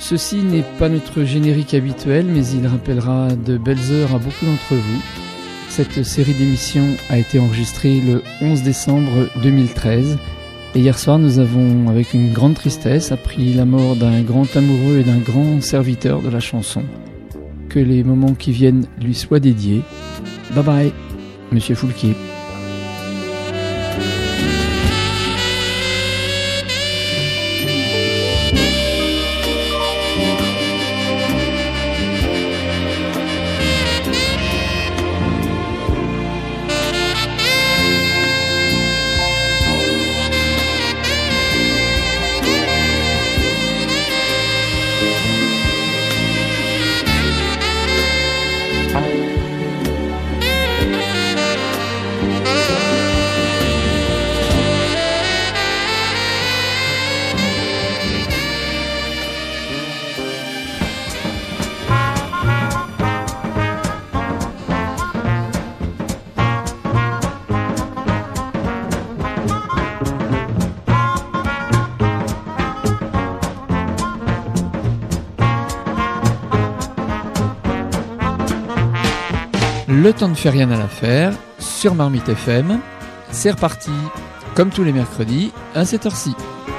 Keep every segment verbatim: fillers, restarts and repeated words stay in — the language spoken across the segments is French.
Ceci n'est pas notre générique habituel, mais il rappellera de belles heures à beaucoup d'entre vous. Cette série d'émissions a été enregistrée le onze décembre deux mille treize. Et hier soir, nous avons, avec une grande tristesse, appris la mort d'un grand amoureux et d'un grand serviteur de la chanson. Que les moments qui viennent lui soient dédiés. Bye bye, Monsieur Foulquier. Le temps ne fait rien à l'affaire, sur Marmite F M, c'est reparti, comme tous les mercredis, à cette heure-ci.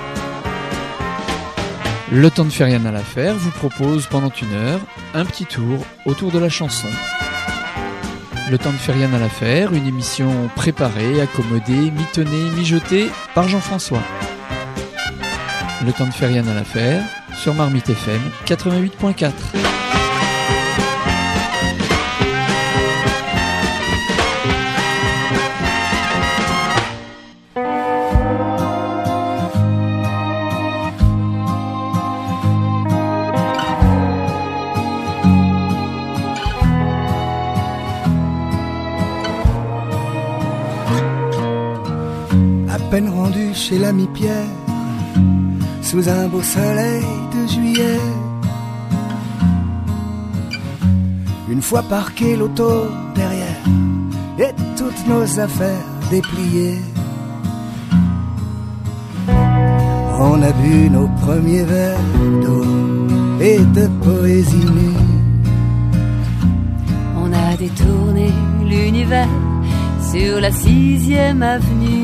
Le temps ne fait rien à l'affaire vous propose pendant une heure un petit tour autour de la chanson. Le temps ne fait rien à l'affaire, une émission préparée, accommodée, mitonnée, mijotée par Jean-François. Le temps ne fait rien à l'affaire, sur Marmite F M quatre-vingt-huit point quatre. À peine rendu chez l'ami Pierre, sous un beau soleil de juillet, une fois parqué l'auto derrière et toutes nos affaires dépliées, on a bu nos premiers verres d'eau et de poésie nue. On a détourné l'univers sur la sixième avenue.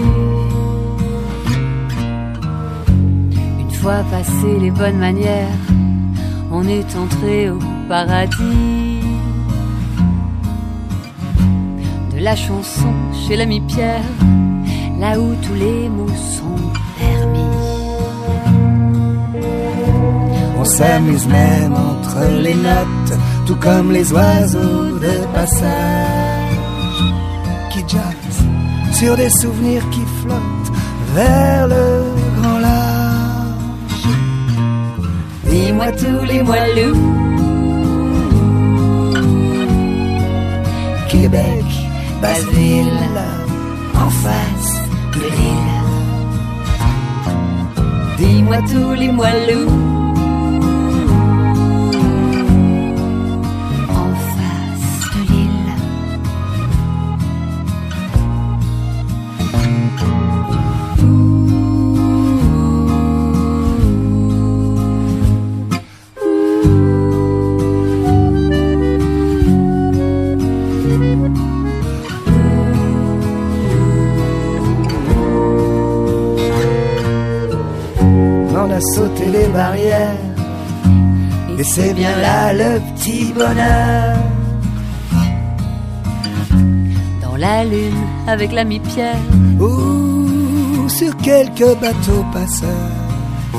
Une fois passées les bonnes manières, on est entré au paradis de la chanson chez l'ami Pierre, là où tous les mots sont permis. On s'amuse même entre les notes, tout comme les oiseaux de passage qui jazzent sur des souvenirs qui flottent vers le grand large. Dis-moi tous les moelleux, Québec, Basse-Ville, en face de l'île. Dis-moi tous les moelleux, en face de l'île. A sauter les barrières, et c'est bien là le petit bonheur. Dans la lune avec l'ami Pierre, ou sur quelques bateaux passeurs,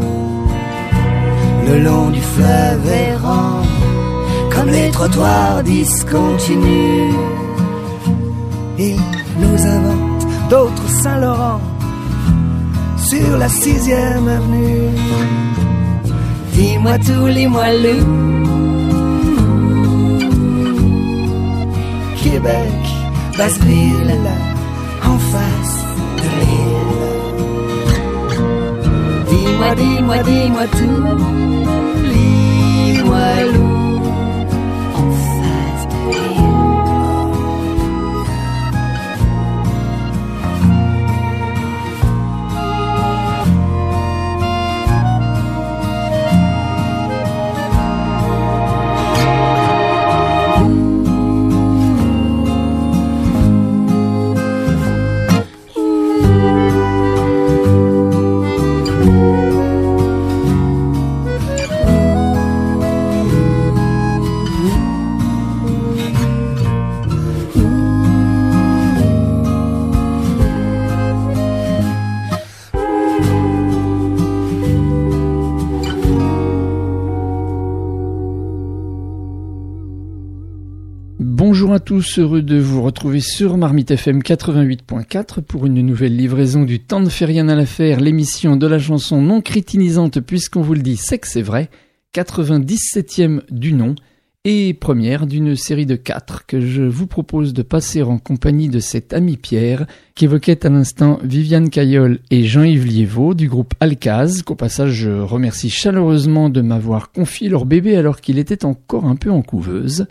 le long du fleuve errant, comme les trottoirs discontinus. Ils nous inventent d'autres Saint-Laurent sur la sixième avenue. Dis-moi tous les moelleux, Québec, Basse-Ville, en face de l'île. Dis-moi, dis-moi, dis-moi tout, les moelleux, en face de l'île. Bonjour à tous, heureux de vous retrouver sur Marmite F M quatre-vingt-huit point quatre pour une nouvelle livraison du Temps ne fait rien à l'affaire, l'émission de la chanson non crétinisante puisqu'on vous le dit, c'est que c'est vrai, quatre-vingt-dix-septième du nom et première d'une série de quatre que je vous propose de passer en compagnie de cet ami Pierre qui évoquait à l'instant Viviane Caillol et Jean-Yves Liévaux du groupe Alcaz, qu'au passage je remercie chaleureusement de m'avoir confié leur bébé alors qu'il était encore un peu en couveuse.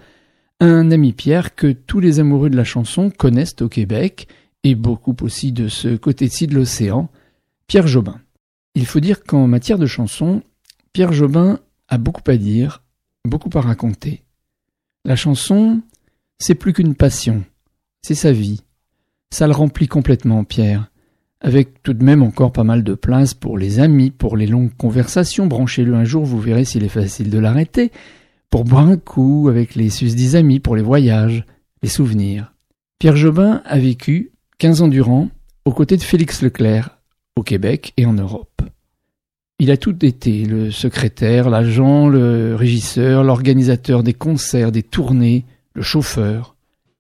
Un ami Pierre que tous les amoureux de la chanson connaissent au Québec, et beaucoup aussi de ce côté-ci de l'océan, Pierre Jobin. Il faut dire qu'en matière de chanson, Pierre Jobin a beaucoup à dire, beaucoup à raconter. La chanson, c'est plus qu'une passion, c'est sa vie. Ça le remplit complètement, Pierre, avec tout de même encore pas mal de place pour les amis, pour les longues conversations. Branchez-le un jour, vous verrez s'il est facile de l'arrêter. Pour boire un coup avec les susdits amis, pour les voyages, les souvenirs. Pierre Jobin a vécu, quinze ans durant, aux côtés de Félix Leclerc, au Québec et en Europe. Il a tout été, le secrétaire, l'agent, le régisseur, l'organisateur des concerts, des tournées, le chauffeur.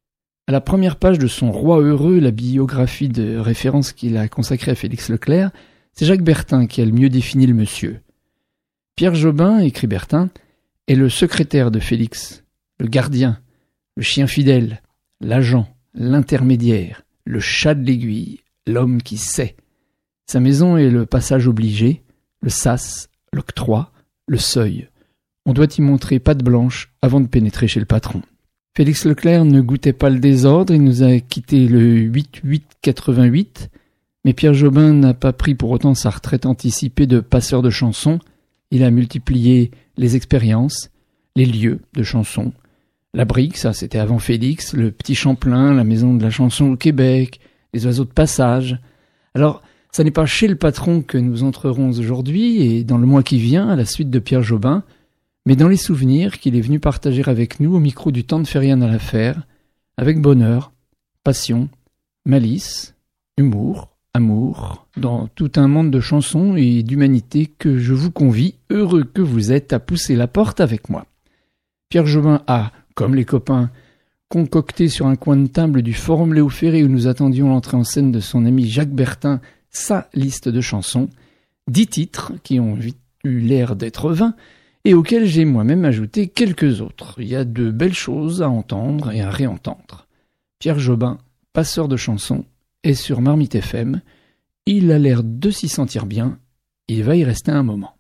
À la première page de son Roi heureux, la biographie de référence qu'il a consacrée à Félix Leclerc, c'est Jacques Bertin qui a le mieux défini le monsieur. Pierre Jobin, écrit Bertin, est le secrétaire de Félix, le gardien, le chien fidèle, l'agent, l'intermédiaire, le chat de l'aiguille, l'homme qui sait. Sa maison est le passage obligé, le sas, l'octroi, le seuil. On doit y montrer patte blanche avant de pénétrer chez le patron. Félix Leclerc ne goûtait pas le désordre, il nous a quittés le huit huit quatre-vingt-huit, mais Pierre Jobin n'a pas pris pour autant sa retraite anticipée de passeur de chansons. Il a multiplié les expériences, les lieux de chansons. La Brique, ça c'était avant Félix, le Petit Champlain, la maison de la chanson au Québec, les oiseaux de passage. Alors, ça n'est pas chez le patron que nous entrerons aujourd'hui et dans le mois qui vient, à la suite de Pierre Jobin, mais dans les souvenirs qu'il est venu partager avec nous au micro du Temps ne fait rien à l'affaire, avec bonheur, passion, malice, humour, amour, dans tout un monde de chansons et d'humanité que je vous convie, heureux que vous êtes, à pousser la porte avec moi. Pierre Jobin a, comme les copains, concocté sur un coin de table du Forum Léo Ferré où nous attendions l'entrée en scène de son ami Jacques Bertin, sa liste de chansons, dix titres qui ont eu l'air d'être vingt et auxquels j'ai moi-même ajouté quelques autres. Il y a de belles choses à entendre et à réentendre. Pierre Jobin, passeur de chansons, est sur Marmite F M. Il a l'air de s'y sentir bien. Il va y rester un moment.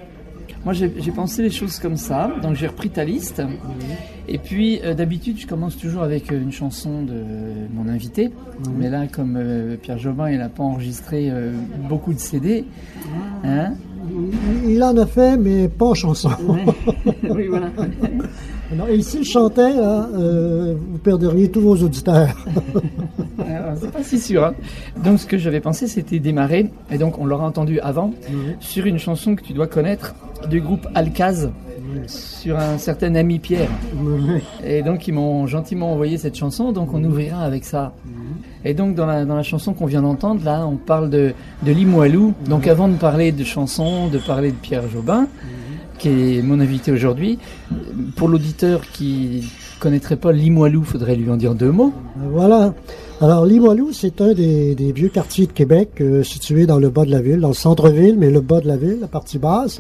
Moi, j'ai, j'ai pensé les choses comme ça. Donc, j'ai repris ta liste. Mmh. Et puis, euh, d'habitude, je commence toujours avec une chanson de mon invité. Mmh. Mais là, comme euh, Pierre Jobin, il n'a pas enregistré euh, beaucoup de C D. Hein? Il en a fait, mais pas en chanson. Oui, voilà. Non, et s'il chantait, là, euh, vous perdriez tous vos auditeurs. Alors, c'est pas si sûr. Hein. Donc, ce que j'avais pensé, c'était démarrer, et donc on l'aura entendu avant, mmh. sur une chanson que tu dois connaître du groupe Alcaz, mmh. sur un certain ami Pierre. Mmh. Et donc, ils m'ont gentiment envoyé cette chanson, donc on ouvrira avec ça. Mmh. Et donc, dans la, dans la chanson qu'on vient d'entendre, là, on parle de, de Limoilou. Mmh. Donc, avant de parler de chansons, de parler de Pierre Jobin, mmh. qui est mon invité aujourd'hui, pour l'auditeur qui connaîtrait pas Limoilou, faudrait lui en dire deux mots. Voilà. Alors, Limoilou, c'est un des, des vieux quartiers de Québec, euh, situé dans le bas de la ville, dans le centre-ville, mais le bas de la ville, la partie basse.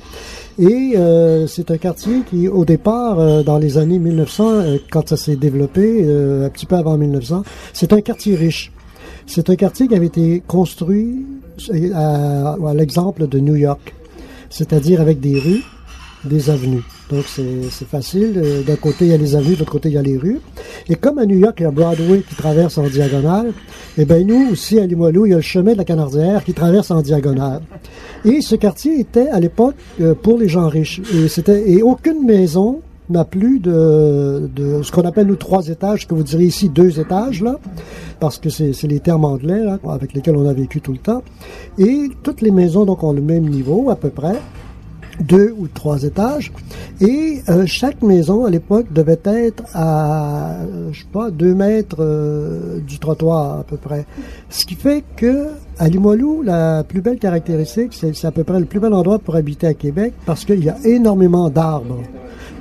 Et euh, c'est un quartier qui, au départ, euh, dans les années mille neuf cents, euh, quand ça s'est développé, euh, un petit peu avant mille neuf cents, c'est un quartier riche. C'est un quartier qui avait été construit à, à l'exemple de New York, c'est-à-dire avec des rues, des avenues. Donc, c'est, c'est facile. D'un côté, il y a les avenues, de l'autre côté, il y a les rues. Et comme à New York, il y a Broadway qui traverse en diagonale, eh bien, nous, aussi, à Limoilou, il y a le chemin de la Canardière qui traverse en diagonale. Et ce quartier était, à l'époque, pour les gens riches. Et c'était, et aucune maison n'a plus de, de ce qu'on appelle, nous, trois étages, que vous direz ici deux étages, là, parce que c'est, c'est les termes anglais, là, avec lesquels on a vécu tout le temps. Et toutes les maisons, donc, ont le même niveau, à peu près. Deux ou trois étages, et euh, chaque maison à l'époque devait être à, je sais pas, deux mètres euh, du trottoir à peu près. Ce qui fait que à Limoilou, la plus belle caractéristique, c'est, c'est à peu près le plus bel endroit pour habiter à Québec parce qu'il y a énormément d'arbres.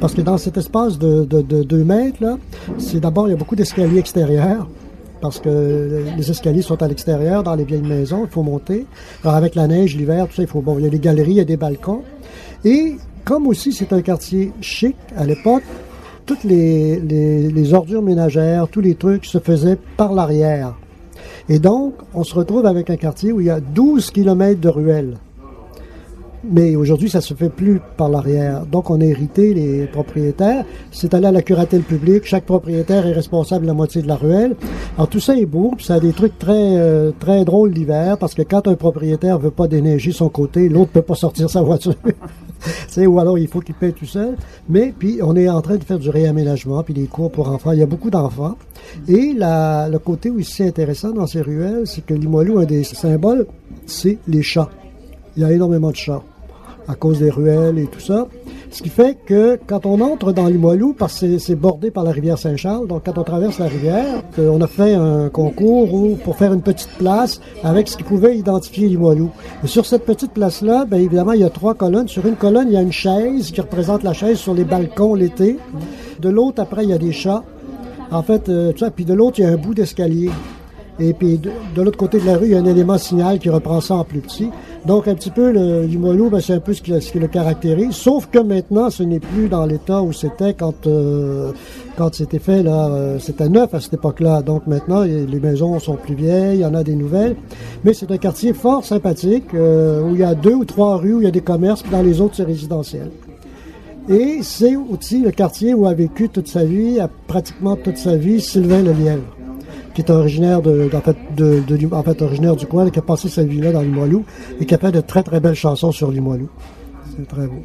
Parce que dans cet espace de, de, de deux mètres, là, c'est d'abord, il y a beaucoup d'escaliers extérieurs. Parce que les escaliers sont à l'extérieur, dans les vieilles maisons, il faut monter. Alors avec la neige, l'hiver, tout ça, il faut, bon, il y a des galeries, il y a des balcons. Et comme aussi c'est un quartier chic à l'époque, toutes les, les, les ordures ménagères, tous les trucs se faisaient par l'arrière. Et donc, on se retrouve avec un quartier où il y a douze kilomètres de ruelles. Mais aujourd'hui, ça se fait plus par l'arrière. Donc, on a hérité, les propriétaires. C'est allé à la curatelle publique. Chaque propriétaire est responsable de la moitié de la ruelle. Alors, tout ça est beau. Puis ça a des trucs très euh, très drôles l'hiver, parce que quand un propriétaire veut pas déneiger son côté, l'autre peut pas sortir sa voiture. C'est, ou alors, il faut qu'il paye tout seul. Mais, puis, on est en train de faire du réaménagement, puis des cours pour enfants. Il y a beaucoup d'enfants. Et la, le côté aussi intéressant dans ces ruelles, c'est que Limoilou, un des symboles, c'est les chats. Il y a énormément de chats à cause des ruelles et tout ça. Ce qui fait que quand on entre dans Limoilou, parce que c'est, c'est bordé par la rivière Saint-Charles, donc quand on traverse la rivière, euh, on a fait un concours où, pour faire une petite place avec ce qui pouvait identifier Limoilou. Et sur cette petite place-là, bien évidemment, il y a trois colonnes. Sur une colonne, il y a une chaise qui représente la chaise sur les balcons l'été. De l'autre, après, il y a des chats. En fait, euh, tout ça. Puis de l'autre, il y a un bout d'escalier. Et puis de, de l'autre côté de la rue, il y a un élément signal qui reprend ça en plus petit. Donc un petit peu, le Limoilou, ben, c'est un peu ce qui, ce qui le caractérise. Sauf que maintenant, ce n'est plus dans l'état où c'était quand euh, quand c'était fait, là. Euh, c'était neuf à cette époque-là. Donc maintenant, les maisons sont plus vieilles, il y en a des nouvelles. Mais c'est un quartier fort sympathique, euh, où il y a deux ou trois rues, où il y a des commerces, puis dans les autres, c'est résidentiel. Et c'est aussi le quartier où a vécu toute sa vie, a pratiquement toute sa vie, Sylvain Lelièvre, qui est originaire de, en fait, de, de, en fait, originaire du coin, et qui a passé sa vie là dans Limoilou, et qui a fait de très très belles chansons sur Limoilou. C'est très beau.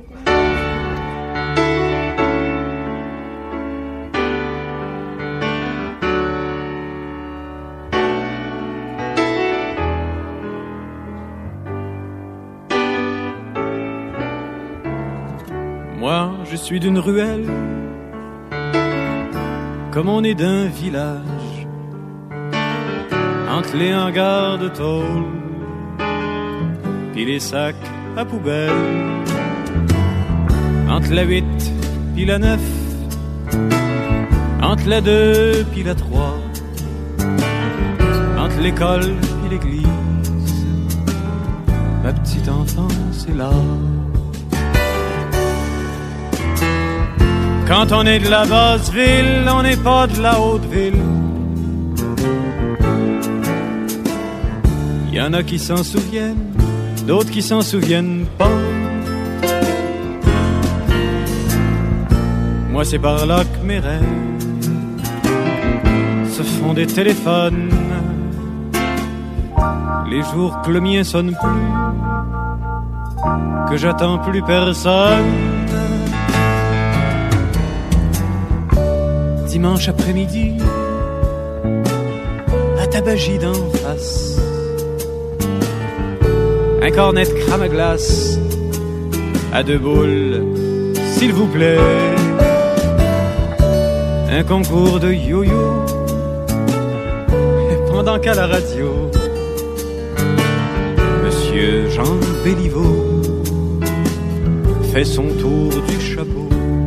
Moi, je suis d'une ruelle, comme on est d'un village, entre les hangars de tôle puis les sacs à poubelle, entre la huit puis la neuf, entre la deux puis la trois, entre l'école puis l'église, ma petite enfance est là. Quand on est de la basse ville, on n'est pas de la haute ville. Il y en a qui s'en souviennent, d'autres qui s'en souviennent pas. Moi c'est par là que mes rêves se font des téléphones. Les jours que le mien sonne plus, que j'attends plus personne. Dimanche après-midi, à Tabagie d'en face, un cornet de crème à glace, à deux boules, s'il vous plaît. Un concours de yo-yo, pendant qu'à la radio, Monsieur Jean Béliveau fait son tour du chapeau.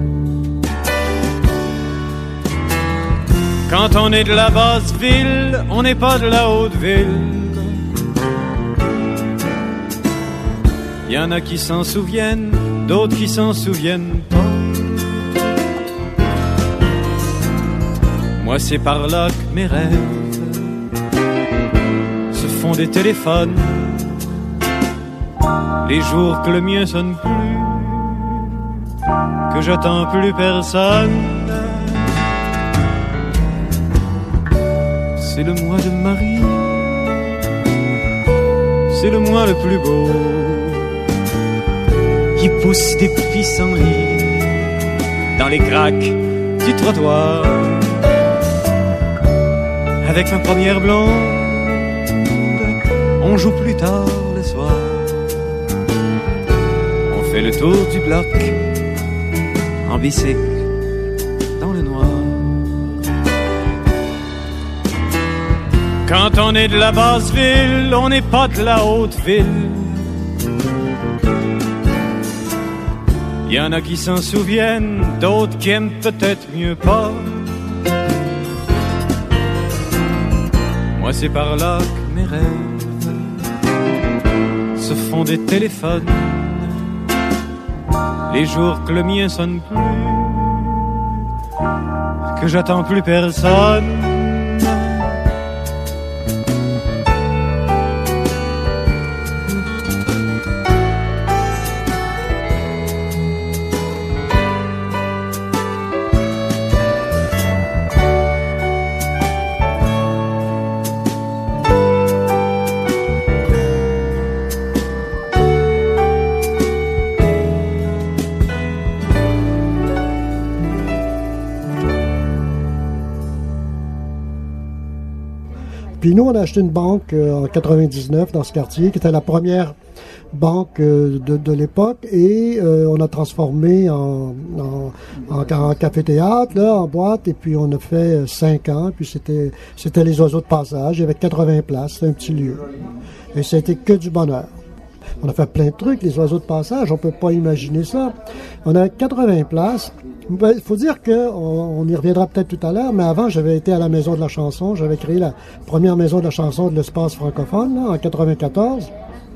Quand on est de la basse ville, on n'est pas de la haute ville. Il y en a qui s'en souviennent, d'autres qui s'en souviennent pas. Moi c'est par là que mes rêves se font des téléphones. Les jours que le mien sonne plus, que j'attends plus personne. C'est le mois de Marie, c'est le mois le plus beau. Il pousse des pissenlits dans les craques du trottoir. Avec ma première blonde, on joue plus tard le soir. On fait le tour du bloc en bicycle dans le noir. Quand on est de la basse ville, on n'est pas de la haute ville. Y en a qui s'en souviennent, d'autres qui aiment peut-être mieux pas. Moi c'est par là que mes rêves se font des téléphones. Les jours que le mien sonne plus, que j'attends plus personne. Puis nous, on a acheté une banque euh, en quatre-vingt-dix-neuf dans ce quartier, qui était la première banque euh, de, de l'époque, et euh, on a transformé en, en, en, en café-théâtre, là, en boîte, et puis on a fait euh, cinq ans, puis c'était c'était les oiseaux de passage, il y avait quatre-vingts places, c'était un petit lieu. Et ça a été que du bonheur. On a fait plein de trucs, les oiseaux de passage, on peut pas imaginer ça. On avait quatre-vingts places. Il faut dire que, on, on y reviendra peut-être tout à l'heure, mais avant, j'avais été à la Maison de la Chanson. J'avais créé la première Maison de la Chanson de l'espace francophone, là, en quatre-vingt-quatorze.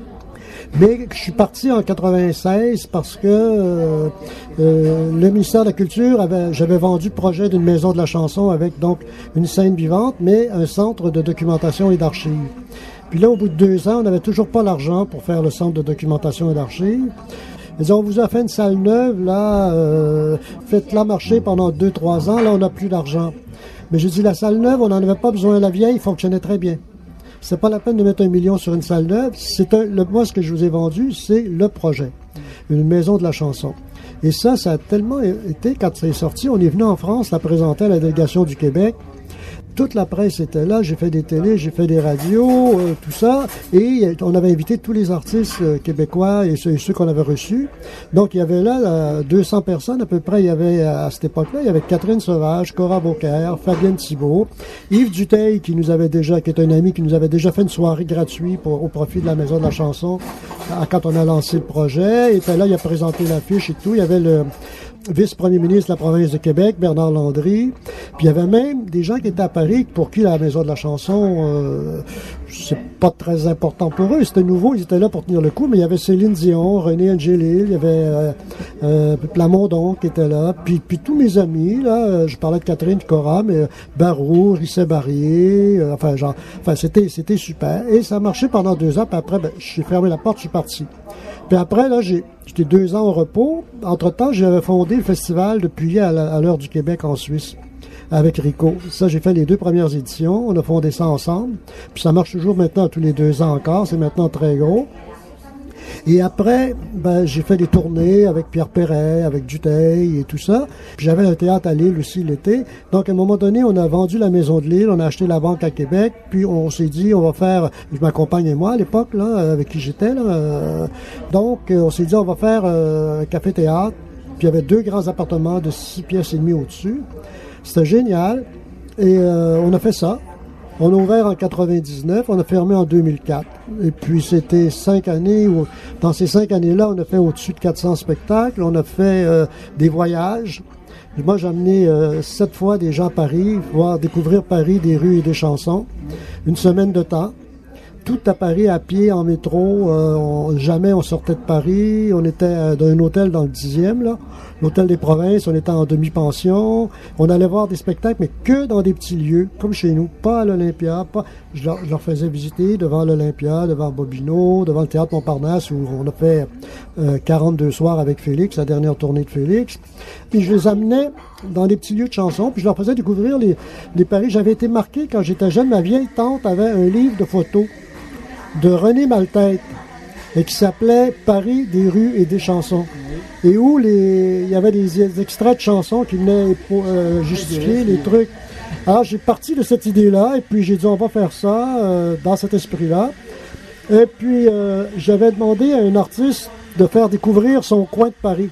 Mais je suis parti en quatre-vingt-seize parce que euh, euh, le ministère de la Culture avait, j'avais vendu le projet d'une Maison de la Chanson avec donc une scène vivante, mais un centre de documentation et d'archives. Puis là, au bout de deux ans, on n'avait toujours pas l'argent pour faire le centre de documentation et d'archives. Ils ont, on vous a fait une salle neuve, là, euh, faites-la marcher pendant deux, trois ans, là, on n'a plus d'argent. Mais j'ai dit, la salle neuve, on n'en avait pas besoin, la vieille fonctionnait très bien. C'est pas la peine de mettre un million sur une salle neuve. C'est un, le, moi, ce que je vous ai vendu, c'est le projet. Une maison de la chanson. Et ça, ça a tellement été, quand c'est sorti, on est venu en France, la présenter à la délégation du Québec. Toute la presse était là, j'ai fait des télés, j'ai fait des radios, euh, tout ça, et on avait invité tous les artistes euh, québécois et ceux, ceux qu'on avait reçus. Donc il y avait là euh, deux cents personnes à peu près. Il y avait à cette époque-là, il y avait Catherine Sauvage, Cora Beaucaire, Fabienne Thibault, Yves Duteil qui nous avait déjà, qui est un ami qui nous avait déjà fait une soirée gratuite pour, au profit de la Maison de la Chanson à, quand on a lancé le projet. Il était là, il a présenté l'affiche et tout. Il y avait le vice-premier ministre de la province de Québec, Bernard Landry. Puis il y avait même des gens qui étaient à Paris, pour qui la Maison de la Chanson, euh, c'est pas très important pour eux. C'était nouveau, ils étaient là pour tenir le coup. Mais il y avait Céline Dion, René Angélil, il y avait euh, euh, Plamondon qui était là. Puis, puis tous mes amis, là, euh, je parlais de Catherine Cora, mais euh, Barou, Risset Barrier, euh, enfin, genre, enfin, c'était, c'était super. Et ça a marché pendant deux ans. Puis après, ben, j'ai fermé la porte, je suis parti. Puis après, là, j'ai, j'étais deux ans au repos. Entre-temps, j'avais fondé le festival de Puyer à, à l'heure du Québec en Suisse, avec Rico. Ça, j'ai fait les deux premières éditions. On a fondé ça ensemble. Puis ça marche toujours maintenant tous les deux ans encore. C'est maintenant très gros. Et après, ben, j'ai fait des tournées avec Pierre Perret, avec Duteil et tout ça. Puis j'avais un théâtre à Lille aussi l'été. Donc, à un moment donné, on a vendu la Maison de Lille, on a acheté la banque à Québec, puis on s'est dit, on va faire, je m'accompagne et moi à l'époque, là, avec qui j'étais, là. Euh, donc, on s'est dit, on va faire euh, un café-théâtre. Puis il y avait deux grands appartements de six pièces et demie au-dessus. C'était génial. Et euh, on a fait ça. On a ouvert en quatre-vingt-dix-neuf, on a fermé en deux mille quatre. Et puis c'était cinq années où, dans ces cinq années-là, on a fait au-dessus de quatre cents spectacles, on a fait euh, des voyages. Moi, j'ai amené euh, sept fois des gens à Paris, voir découvrir Paris, des rues et des chansons. Une semaine de temps. Tout à Paris, à pied, en métro. Euh, on, jamais on sortait de Paris. On était euh, dans un hôtel dans le dixième, là. L'hôtel des provinces, on était en demi-pension. On allait voir des spectacles, mais que dans des petits lieux, comme chez nous. Pas à l'Olympia. Pas... Je, leur, je leur faisais visiter devant l'Olympia, devant Bobino, devant le Théâtre Montparnasse, où on a fait euh, quarante-deux soirs avec Félix, la dernière tournée de Félix. Puis je les amenais dans des petits lieux de chansons, puis je leur faisais découvrir les, les Paris. J'avais été marqué, quand j'étais jeune, ma vieille tante avait un livre de photos de René Maltête, et qui s'appelait Paris, des rues et des chansons. Et où les, il y avait des extraits de chansons qui venaient pour, euh, justifier les trucs. Alors j'ai parti de cette idée-là, et puis j'ai dit on va faire ça euh, dans cet esprit-là. Et puis euh, j'avais demandé à un artiste de faire découvrir son coin de Paris.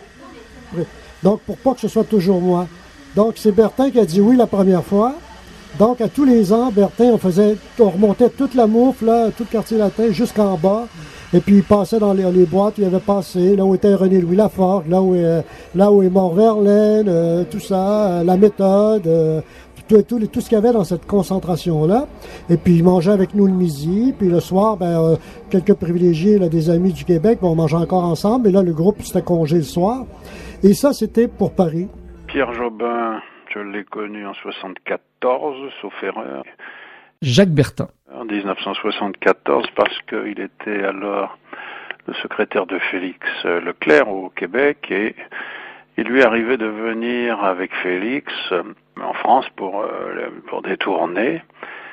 Donc pour pas que ce soit toujours moi. Donc c'est Bertin qui a dit oui la première fois. Donc, à tous les ans, Bertin, on faisait, on remontait toute la Mouffe, là, tout le quartier latin, jusqu'en bas. Et puis il passait dans les, les boîtes, il avait passé, là où était René-Louis Laforgue, là où est, là où est mort Verlaine, euh, tout ça, euh, la méthode, euh, tout, tout, tout ce qu'il y avait dans cette concentration-là. Et puis il mangeait avec nous le midi, puis le soir, ben, euh, quelques privilégiés, là, des amis du Québec, ben, on mangeait encore ensemble, et là le groupe c'était congé le soir. Et ça, c'était pour Paris. Pierre Jobin, je l'ai connu en soixante-quatorze, sauf erreur. Jacques Bertin. En dix-neuf cent soixante-quatorze, parce qu'il était alors le secrétaire de Félix Leclerc au Québec, et il lui arrivait de venir avec Félix en France pour, pour des tournées.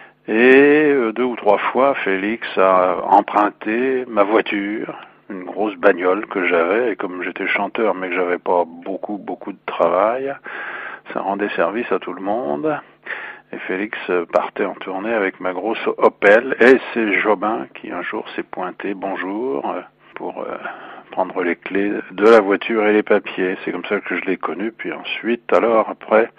Et deux ou trois fois, Félix a emprunté ma voiture, une grosse bagnole que j'avais, et comme j'étais chanteur mais que j'avais pas beaucoup, beaucoup de travail, ça rendait service à tout le monde. Et Félix partait en tournée avec ma grosse Opel, et c'est Jobin qui un jour s'est pointé, bonjour, pour euh, prendre les clés de la voiture et les papiers. C'est comme ça que je l'ai connu. Puis ensuite, alors après,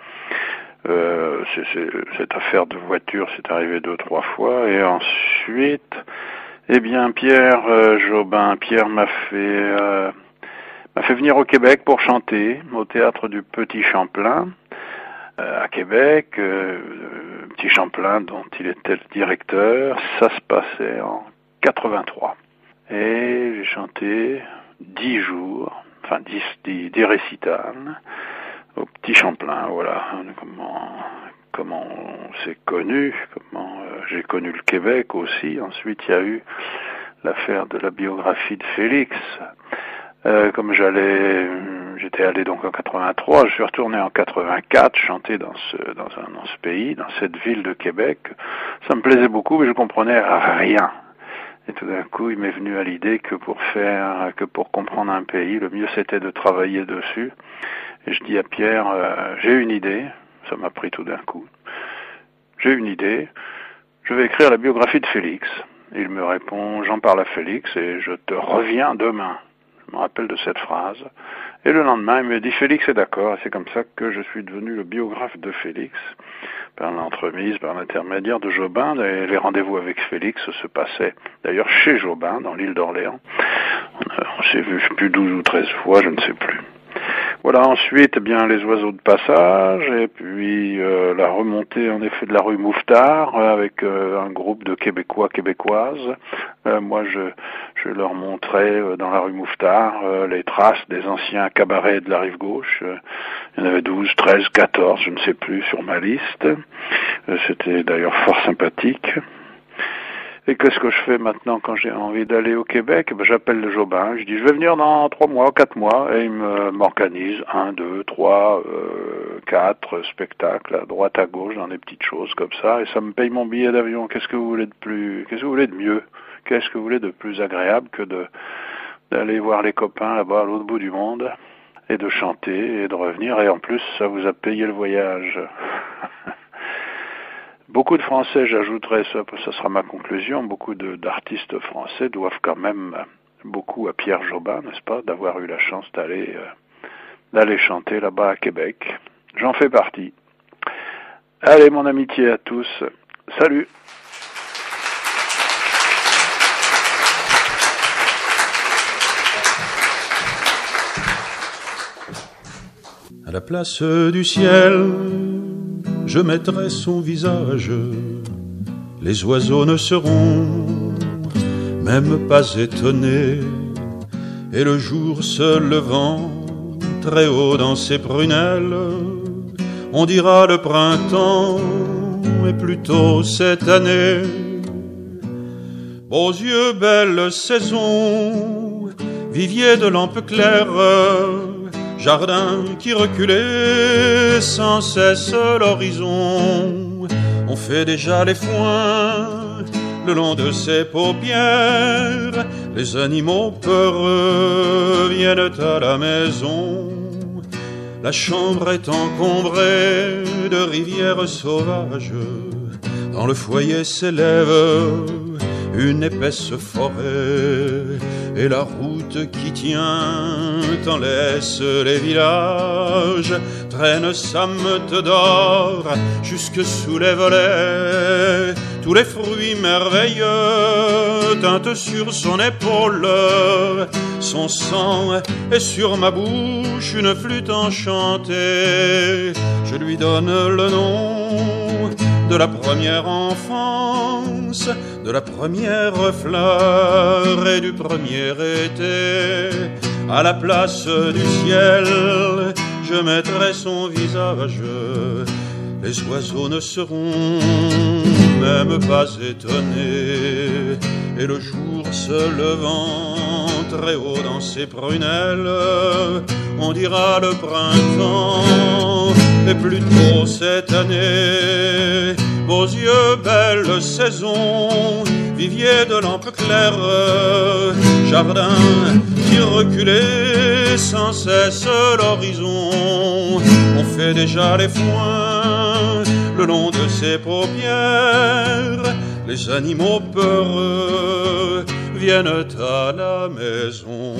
euh, c'est, c'est, cette affaire de voiture s'est arrivée deux, trois fois, et ensuite, eh bien, Pierre euh, Jobin, Pierre m'a fait euh, m'a fait venir au Québec pour chanter au théâtre du Petit Champlain. À Québec, euh, Petit Champlain dont il était le directeur, ça se passait en quatre-vingt-trois. Et j'ai chanté dix jours, enfin dix, dix, dix récitals au Petit Champlain, voilà, comment, comment on s'est connu, comment euh, j'ai connu le Québec aussi. Ensuite, il y a eu l'affaire de la biographie de Félix. Euh, comme j'allais, j'étais allé donc en quatre-vingt-trois, je suis retourné en quatre-vingt-quatre, chanter dans ce, dans un, dans ce pays, dans cette ville de Québec. Ça me plaisait beaucoup, mais je comprenais rien. Et tout d'un coup, il m'est venu à l'idée que pour faire, que pour comprendre un pays, le mieux c'était de travailler dessus. Et je dis à Pierre, euh, j'ai une idée, ça m'a pris tout d'un coup. J'ai une idée, je vais écrire la biographie de Félix. Et il me répond, j'en parle à Félix et je te reviens demain. Je me rappelle de cette phrase. Et le lendemain, il me dit, Félix est d'accord. Et c'est comme ça que je suis devenu le biographe de Félix, par l'entremise, par l'intermédiaire de Jobin. Et les rendez-vous avec Félix se passaient d'ailleurs chez Jobin, dans l'île d'Orléans. On s'est vu plus douze ou treize fois, je ne sais plus. Voilà, ensuite, eh bien, les oiseaux de passage, et puis euh, la remontée, en effet, de la rue Mouffetard, euh, avec euh, un groupe de Québécois, Québécoises. Euh, moi, je, je leur montrais euh, dans la rue Mouffetard euh, les traces des anciens cabarets de la rive gauche. Euh, il y en avait douze, treize, quatorze, je ne sais plus, sur ma liste. Euh, c'était d'ailleurs fort sympathique. Et qu'est-ce que je fais maintenant quand j'ai envie d'aller au Québec? Ben, j'appelle le Jobin, je dis je vais venir dans trois mois, quatre mois, et il me, m'organise un, deux, trois, euh, quatre spectacles à droite à gauche dans des petites choses comme ça, et ça me paye mon billet d'avion. Qu'est-ce que vous voulez de plus, qu'est-ce que vous voulez de mieux? Qu'est-ce que vous voulez de plus agréable que de d'aller voir les copains là-bas à l'autre bout du monde, et de chanter, et de revenir, et en plus ça vous a payé le voyage. Beaucoup de Français, j'ajouterais, ça, ça sera ma conclusion, beaucoup de, d'artistes français doivent quand même beaucoup à Pierre Jobin, n'est-ce pas, d'avoir eu la chance d'aller, euh, d'aller chanter là-bas à Québec. J'en fais partie. Allez, mon amitié à tous. Salut! À la place du ciel, je mettrai son visage. Les oiseaux ne seront même pas étonnés. Et le jour se levant très haut dans ses prunelles, on dira le printemps est plutôt cette année. Beaux yeux, belle saison, vivier de lampes claires, jardin qui reculait sans cesse l'horizon. On fait déjà les foins le long de ses paupières. Les animaux peureux viennent à la maison. La chambre est encombrée de rivières sauvages. Dans le foyer s'élève une épaisse forêt. Et la route qui tient en laisse les villages, traîne sa meute d'or jusque sous les volets. Tout tous les fruits merveilleux teintent sur son épaule. Son sang est sur ma bouche une flûte enchantée. Je lui donne le nom de la première enfance, de la première fleur et du premier été. À la place du ciel, je mettrai son visage. Les oiseaux ne seront même pas étonnés. Et le jour se levant très haut dans ses prunelles, on dira le printemps est plutôt cette année. Vos yeux, belle saison, vivier de lampes claires, jardin qui reculait sans cesse l'horizon. On fait déjà les foins le long de ses paupières. Les animaux peureux viennent à la maison.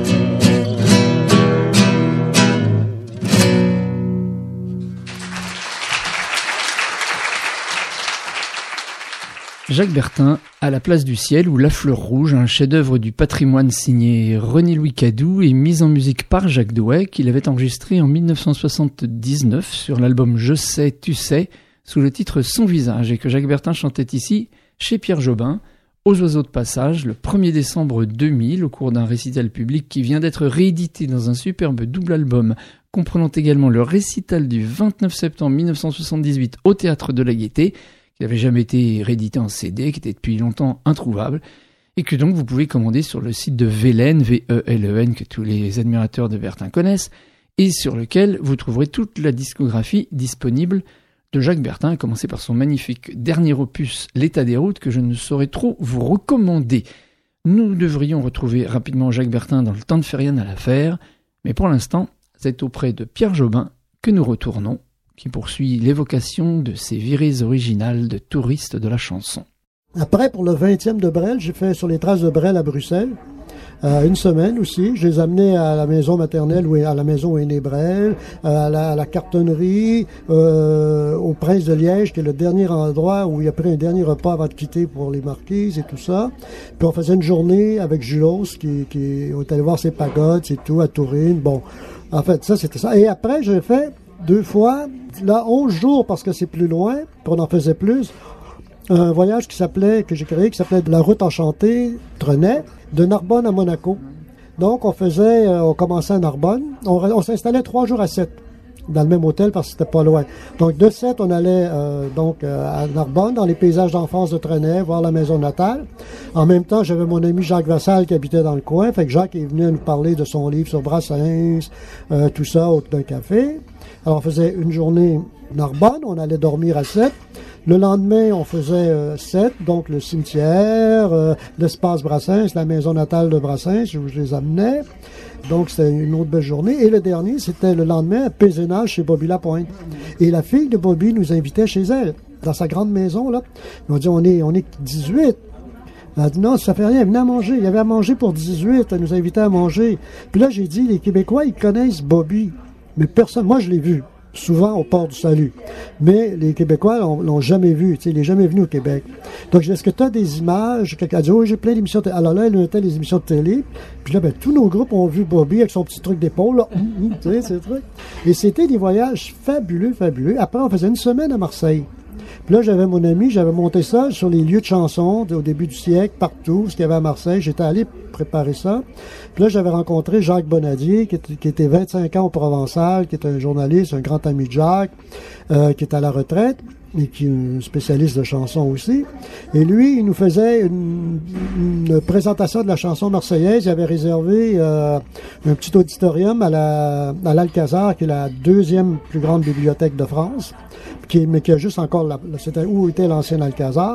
Jacques Bertin, À la place du ciel ou La fleur rouge, un chef-d'œuvre du patrimoine signé René-Louis Cadou et mis en musique par Jacques Douai, qu'il avait enregistré en dix-neuf cent soixante-dix-neuf sur l'album Je sais, tu sais, sous le titre Son visage, et que Jacques Bertin chantait ici chez Pierre Jobin, aux Oiseaux de Passage, le premier décembre deux mille, au cours d'un récital public qui vient d'être réédité dans un superbe double album, comprenant également le récital du vingt-neuf septembre mille neuf cent soixante-dix-huit au Théâtre de la Gaîté, qui n'avait jamais été réédité en C D, qui était depuis longtemps introuvable, et que donc vous pouvez commander sur le site de Velen, V E L E N, que tous les admirateurs de Bertin connaissent, et sur lequel vous trouverez toute la discographie disponible de Jacques Bertin, à commencer par son magnifique dernier opus, L'état des routes, que je ne saurais trop vous recommander. Nous devrions retrouver rapidement Jacques Bertin dans Le temps de faire rien à l'affaire, mais pour l'instant, c'est auprès de Pierre Jobin que nous retournons, qui poursuit l'évocation de ces virées originales de touristes de la chanson. Après, pour le vingtième de Brel, j'ai fait Sur les traces de Brel à Bruxelles. Euh, une semaine aussi. Je les amenais à la maison maternelle, ou à la maison où est né Brel, à la, à la cartonnerie, euh, au Prince de Liège, qui est le dernier endroit où il a pris un dernier repas avant de quitter pour les Marquises et tout ça. Puis on faisait une journée avec Julos, qui, qui on est allé voir ses pagodes et tout, à Tourine. Bon, en fait, ça, c'était ça. Et après, j'ai fait deux fois, là, onze jours, parce que c'est plus loin, puis on en faisait plus, un voyage qui s'appelait, que j'ai créé, qui s'appelait La route enchantée, Trenet, de Narbonne à Monaco. Donc, on faisait, euh, on commençait à Narbonne, on, on s'installait trois jours à sept, dans le même hôtel, parce que c'était pas loin. Donc, de sept, on allait, euh, donc, euh, à Narbonne, dans les paysages d'enfance de Trenet, voir la maison natale. En même temps, j'avais mon ami Jacques Vassal qui habitait dans le coin, fait que Jacques est venu nous parler de son livre sur Brassens, euh, tout ça, au d'un café. Alors, on faisait une journée Narbonne, on allait dormir à sept. Le lendemain, on faisait euh, sept, donc le cimetière, euh, l'espace Brassens, la maison natale de Brassens, où je les amenais. Donc, c'était une autre belle journée. Et le dernier, c'était le lendemain à Pézénage chez Bobby Lapointe. Et la fille de Bobby nous invitait chez elle, dans sa grande maison, là. On dit, on est, on est dix-huit. Elle a dit, non, ça fait rien, venez à manger. Il y avait à manger pour dix-huit, elle nous invitait à manger. Puis là, j'ai dit, les Québécois, ils connaissent Bobby. Mais personne, moi, je l'ai vu. Souvent au port du Salut. Mais les Québécois l'ont, l'ont jamais vu, tu sais, il n'est jamais venu au Québec. Donc, je dis, est-ce que tu as des images? Quelqu'un a dit, oh, j'ai plein d'émissions de télé. Alors là, elle notait les émissions de télé. Puis là, ben, tous nos groupes ont vu Bobby avec son petit truc d'épaule, là. Tu sais, c'est truc. Et c'était des voyages fabuleux, fabuleux. Après, on faisait une semaine à Marseille. Puis là, j'avais mon ami, j'avais monté ça sur les lieux de chansons au début du siècle, partout, ce qu'il y avait à Marseille. J'étais allé préparer ça. Puis là, j'avais rencontré Jacques Bonadier, qui était, qui était vingt-cinq ans au Provençal, qui est un journaliste, un grand ami de Jacques, euh, qui est à la retraite, et qui est un spécialiste de chansons aussi. Et lui, il nous faisait une, une présentation de la chanson marseillaise. Il avait réservé euh, un petit auditorium à la à l'Alcazar, qui est la deuxième plus grande bibliothèque de France, qui, mais qui a juste encore la, c'était où était l'ancien Alcazar.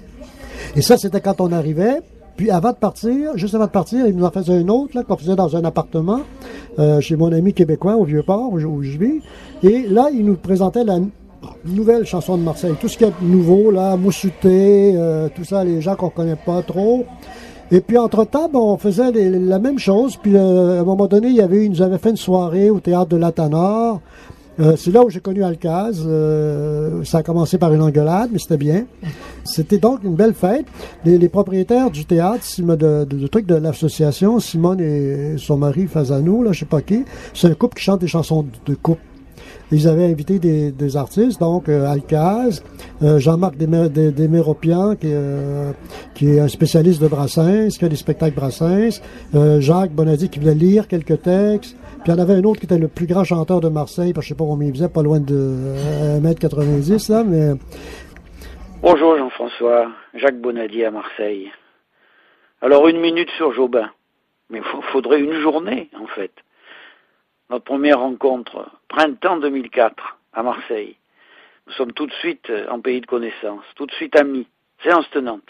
Et ça, c'était quand on arrivait. Puis avant de partir, juste avant de partir, il nous en faisait un autre, là, qu'on faisait dans un appartement, euh, chez mon ami québécois, au Vieux-Port, où, où je vis. Et là, il nous présentait la nouvelle chanson de Marseille. Tout ce qui est nouveau, là, Moussouté, euh, tout ça, les gens qu'on connaît pas trop. Et puis, entre-temps, bon, on faisait les, la même chose. Puis, euh, à un moment donné, il y avait, il nous avait fait une soirée au Théâtre de l'Atanor. Euh, c'est là où j'ai connu Alcaz. Euh, ça a commencé par une engueulade, mais c'était bien. C'était donc une belle fête. Les, les propriétaires du théâtre, de, de, de, de truc de l'association, Simone et son mari Fazanou, là, je sais pas qui, c'est un couple qui chante des chansons de, de couple. Ils avaient invité des, des artistes, donc euh, Alcaz, euh, Jean-Marc Desméropian, qui, euh, qui est un spécialiste de Brassens, qui a des spectacles Brassens, euh, Jacques Bonadi qui voulait lire quelques textes, puis il y en avait un autre qui était le plus grand chanteur de Marseille, parce que je sais pas combien il faisait, pas loin de euh, un mètre quatre-vingt-dix, là, mais... Bonjour Jean-François, Jacques Bonadi à Marseille. Alors une minute sur Jobin, mais il faudrait une journée en fait. Notre première rencontre, printemps deux mille quatre, à Marseille. Nous sommes tout de suite en pays de connaissance, tout de suite amis, séance tenante.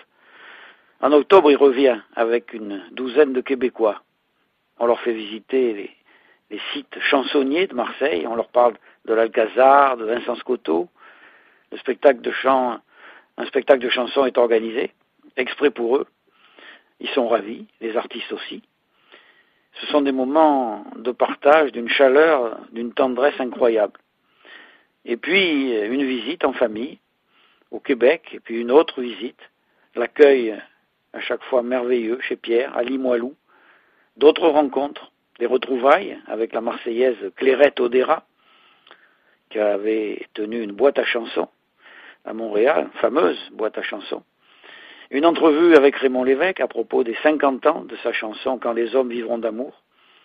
En octobre, il revient avec une douzaine de Québécois. On leur fait visiter les, les sites chansonniers de Marseille, on leur parle de l'Alcazar, de Vincent Scotto. Le spectacle de chant, un spectacle de chansons est organisé, exprès pour eux. Ils sont ravis, les artistes aussi. Ce sont des moments de partage, d'une chaleur, d'une tendresse incroyable. Et puis, une visite en famille, au Québec, et puis une autre visite, l'accueil à chaque fois merveilleux chez Pierre, à Limoilou, d'autres rencontres, des retrouvailles avec la Marseillaise Clairette Odera, qui avait tenu une boîte à chansons à Montréal, fameuse boîte à chansons. Une entrevue avec Raymond Lévesque à propos des cinquante ans de sa chanson « Quand les hommes vivront d'amour ».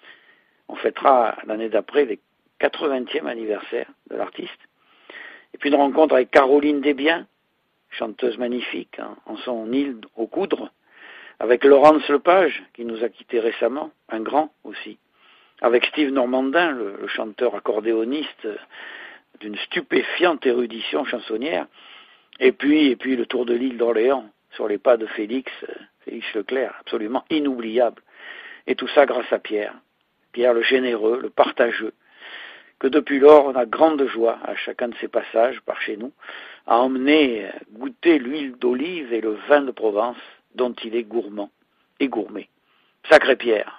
On fêtera l'année d'après les quatre-vingtième anniversaire de l'artiste. Et puis une rencontre avec Caroline Desbiens, chanteuse magnifique, hein, en son île aux coudres, avec Laurence Lepage, qui nous a quittés récemment, un grand aussi, avec Steve Normandin, le, le chanteur accordéoniste d'une stupéfiante érudition chansonnière, et puis, et puis le tour de l'île d'Orléans, sur les pas de Félix, Félix Leclerc, absolument inoubliable. Et tout ça grâce à Pierre. Pierre le généreux, le partageux, que depuis lors on a grande joie à chacun de ses passages par chez nous, à emmener goûter l'huile d'olive et le vin de Provence dont il est gourmand et gourmet. Sacré Pierre.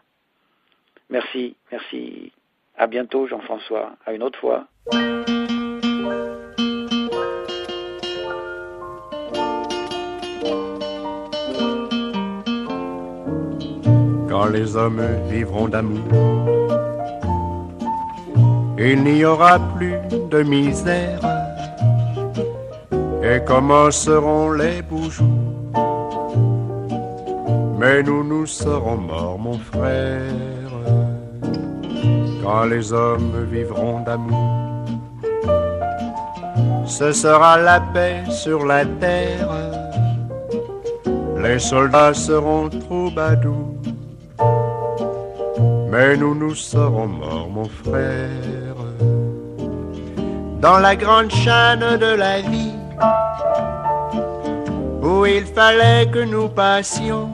Merci, merci. À bientôt Jean-François, à une autre fois. Quand les hommes vivront d'amour, il n'y aura plus de misère, et commenceront les beaux jours. Mais nous, nous serons morts, mon frère, quand les hommes vivront d'amour. Ce sera la paix sur la terre, les soldats seront troubadours. Mais nous, nous serons morts, mon frère, dans la grande chaîne de la vie, où il fallait que nous passions,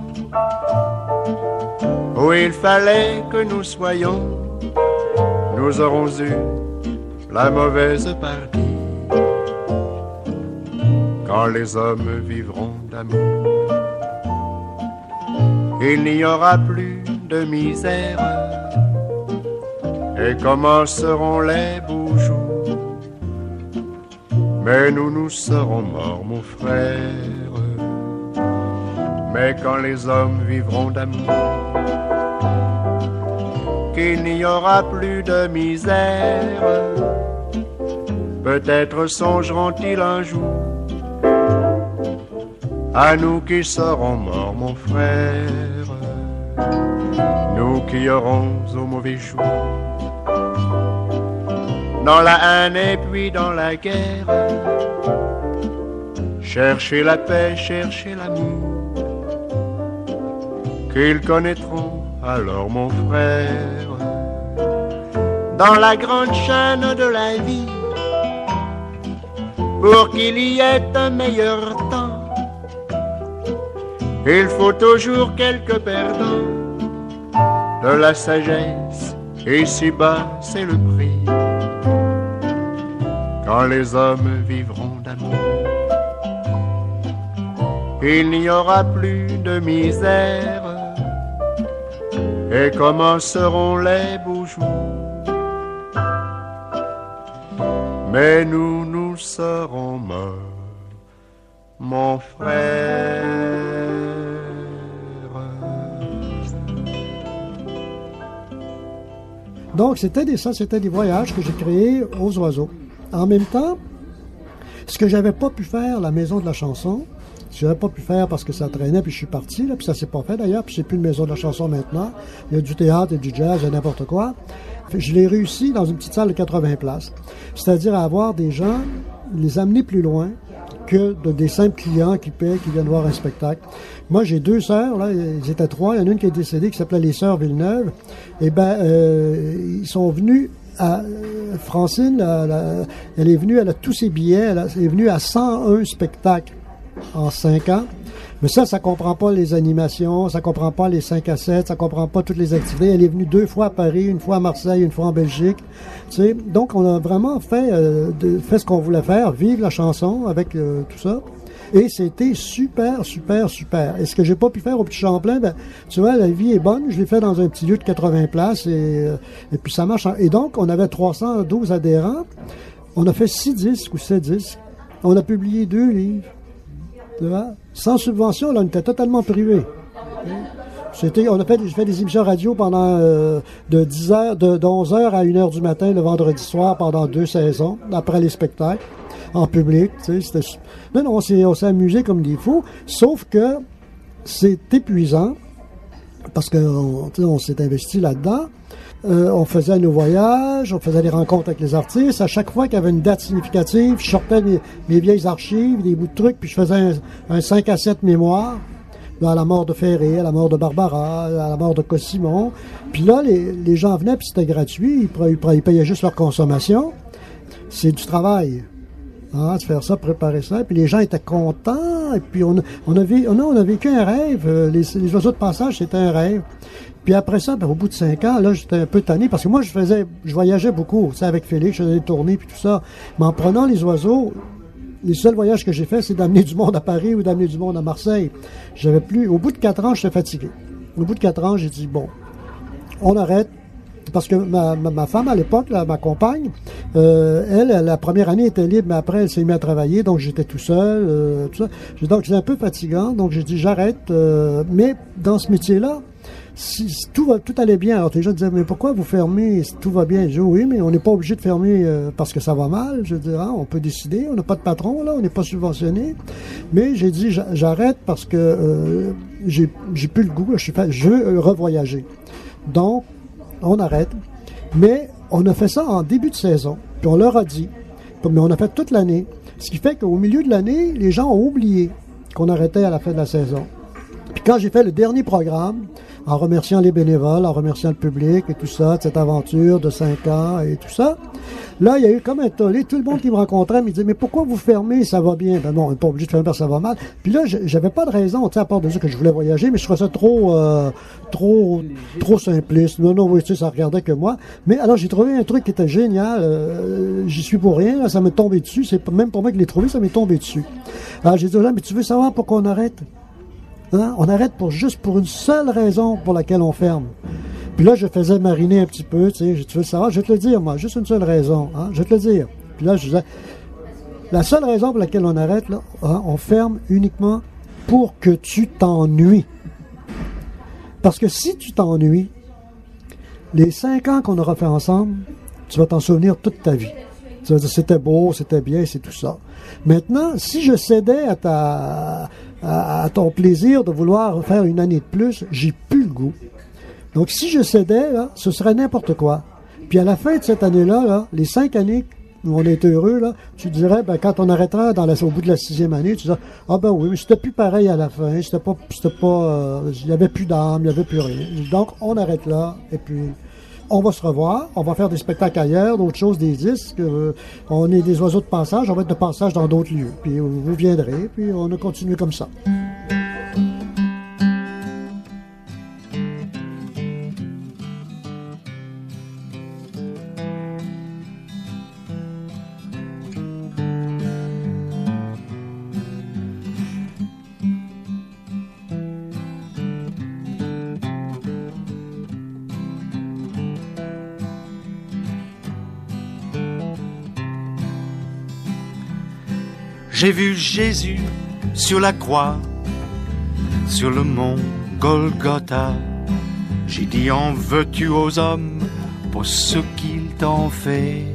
où il fallait que nous soyons, nous aurons eu la mauvaise partie. Quand les hommes vivront d'amour, il n'y aura plus de misère, et commenceront les beaux jours. Mais nous, nous serons morts, mon frère. Mais quand les hommes vivront d'amour, qu'il n'y aura plus de misère, peut-être songeront-ils un jour à nous qui serons morts, mon frère, nous qui aurons au mauvais jour, dans la haine et puis dans la guerre, chercher la paix, chercher l'amour, qu'ils connaîtront alors, mon frère, dans la grande chaîne de la vie, pour qu'il y ait un meilleur temps. Il faut toujours quelques perdants, de la sagesse, et si bas c'est le prix. Quand les hommes vivront d'amour, il n'y aura plus de misère, et commenceront les beaux jours. mais nous nous serons morts, mon frère. Donc, c'était des, ça, c'était des voyages que j'ai créés aux oiseaux. En même temps, ce que j'avais pas pu faire, la maison de la chanson, ce que j'avais pas pu faire parce que ça traînait, puis je suis parti, là, puis ça s'est pas fait d'ailleurs, puis c'est plus une maison de la chanson maintenant. Il y a du théâtre et du jazz, il y a n'importe quoi. Je l'ai réussi dans une petite salle de quatre-vingts places. C'est-à-dire à avoir des gens, les amener plus loin que de, des simples clients qui paient, qui viennent voir un spectacle. Moi, j'ai deux sœurs, là, ils étaient trois. Il y en a une qui est décédée, qui s'appelait les Sœurs Villeneuve. Eh ben, euh, ils sont venus à euh, Francine, la, la, elle est venue, elle a tous ses billets, elle, a, elle est venue à cent un spectacles en cinq ans. Mais ça, ça comprend pas les animations, ça comprend pas les cinq à sept, ça comprend pas toutes les activités. Elle est venue deux fois à Paris, une fois à Marseille, une fois en Belgique. Tu sais, donc on a vraiment fait, euh, de, fait ce qu'on voulait faire, vivre la chanson avec euh, tout ça. Et c'était super, super, super. Et ce que j'ai pas pu faire au Petit Champlain, ben, tu vois, la vie est bonne. Je l'ai fait dans un petit lieu de quatre-vingts places et, et puis ça marche. Et donc, on avait trois cent douze adhérents. On a fait six disques ou sept disques. On a publié deux livres. Tu vois? Sans subvention, là, on était totalement privé. C'était, on a fait, j'ai fait des émissions radio pendant euh, de dix heures, de, de onze heures à une heure du matin le vendredi soir pendant deux saisons, après les spectacles, en public. Tu sais, c'était, non, non, on s'est, on s'est amusé comme des fous, sauf que c'est épuisant parce que on, tu sais, on s'est investi là-dedans. Euh, on faisait nos voyages, on faisait des rencontres avec les artistes. À chaque fois qu'il y avait une date significative, je sortais mes, mes vieilles archives, des bouts de trucs, puis je faisais un, un cinq à sept mémoires. À la mort de Ferré, à la mort de Barbara, à la mort de Cossimon. Puis là, les, les gens venaient, puis c'était gratuit. Ils, ils, ils payaient juste leur consommation. C'est du travail. Hein, de faire ça, préparer ça. Puis les gens étaient contents. Et puis on, on, a, on, a, on a vécu un rêve. Les, les oiseaux de passage, c'était un rêve. Puis après ça, ben, au bout de cinq ans, là, j'étais un peu tanné. Parce que moi, je faisais, je voyageais beaucoup. Tu sais, avec Félix, je faisais des tournées, puis tout ça. Mais en prenant les oiseaux, les seuls voyages que j'ai faits, c'est d'amener du monde à Paris ou d'amener du monde à Marseille. J'avais plus. Au bout de quatre ans, j'étais fatigué. Au bout de quatre ans, j'ai dit bon, on arrête. Parce que ma, ma, ma femme à l'époque, là, ma compagne, euh, elle, la première année était libre, mais après elle s'est mise à travailler, donc j'étais tout seul. Euh, tout ça. Donc c'est un peu fatigant, donc j'ai dit j'arrête. Euh, mais dans ce métier-là, si, si tout va, tout allait bien. Alors les gens disaient mais pourquoi vous fermez si tout va bien? Je dis oui, mais on n'est pas obligé de fermer euh, parce que ça va mal. Je dis ah, on peut décider, on n'a pas de patron là, on n'est pas subventionné. Mais j'ai dit j'arrête parce que euh, j'ai, j'ai plus le goût. Je suis fait, je veux revoyager. Donc on arrête. Mais on a fait ça en début de saison. Puis on leur a dit, mais on a fait toute l'année. Ce qui fait qu'au milieu de l'année, les gens ont oublié qu'on arrêtait à la fin de la saison. Puis quand j'ai fait le dernier programme, en remerciant les bénévoles, en remerciant le public et tout ça, de cette aventure de cinq ans et tout ça, là, il y a eu comme un tollé. Tout le monde qui me rencontrait me disait, mais pourquoi vous fermez, ça va bien? Ben non, on n'est pas obligé de fermer parce que ça va mal. Puis là, j'avais pas de raison, tu sais, à part de dire que je voulais voyager, mais je trouvais ça trop, euh, trop, trop simpliste. Non, non, oui, tu sais, ça regardait que moi. Mais alors, j'ai trouvé un truc qui était génial. Euh, j'y suis pour rien, là, ça m'est tombé dessus. C'est même pour moi que je l'ai trouvé, ça m'est tombé dessus. Alors, j'ai dit, là, mais tu veux savoir pourquoi on arrête? Hein? On arrête pour juste pour une seule raison pour laquelle on ferme. Puis là, je faisais mariner un petit peu, tu sais, tu veux le savoir, je vais te le dire, moi, juste une seule raison, hein, je vais te le dire. Puis là, je disais, la seule raison pour laquelle on arrête, là, hein, on ferme uniquement pour que tu t'ennuies. Parce que si tu t'ennuies, les cinq ans qu'on aura fait ensemble, tu vas t'en souvenir toute ta vie. Tu vas dire, c'était beau, c'était bien, c'est tout ça. Maintenant, si je cédais à ta, à, à ton plaisir de vouloir faire une année de plus, j'ai plus le goût. Donc, si je cédais, là, ce serait n'importe quoi. Puis à la fin de cette année-là, là, les cinq années où on est heureux, là, tu dirais, ben, quand on arrêtera dans la, au bout de la sixième année, tu dirais, ah ben oui, mais c'était plus pareil à la fin, c'était pas, c'était pas, euh, il y avait plus d'âme, il y avait plus rien. Donc, on arrête là, et puis, on va se revoir, on va faire des spectacles ailleurs, d'autres choses, des disques, euh, on est des oiseaux de passage, on va être de passage dans d'autres lieux. Puis vous viendrez, puis on a continué comme ça. J'ai vu Jésus sur la croix, sur le mont Golgotha. J'ai dit en veux-tu aux hommes pour ce qu'ils t'ont fait.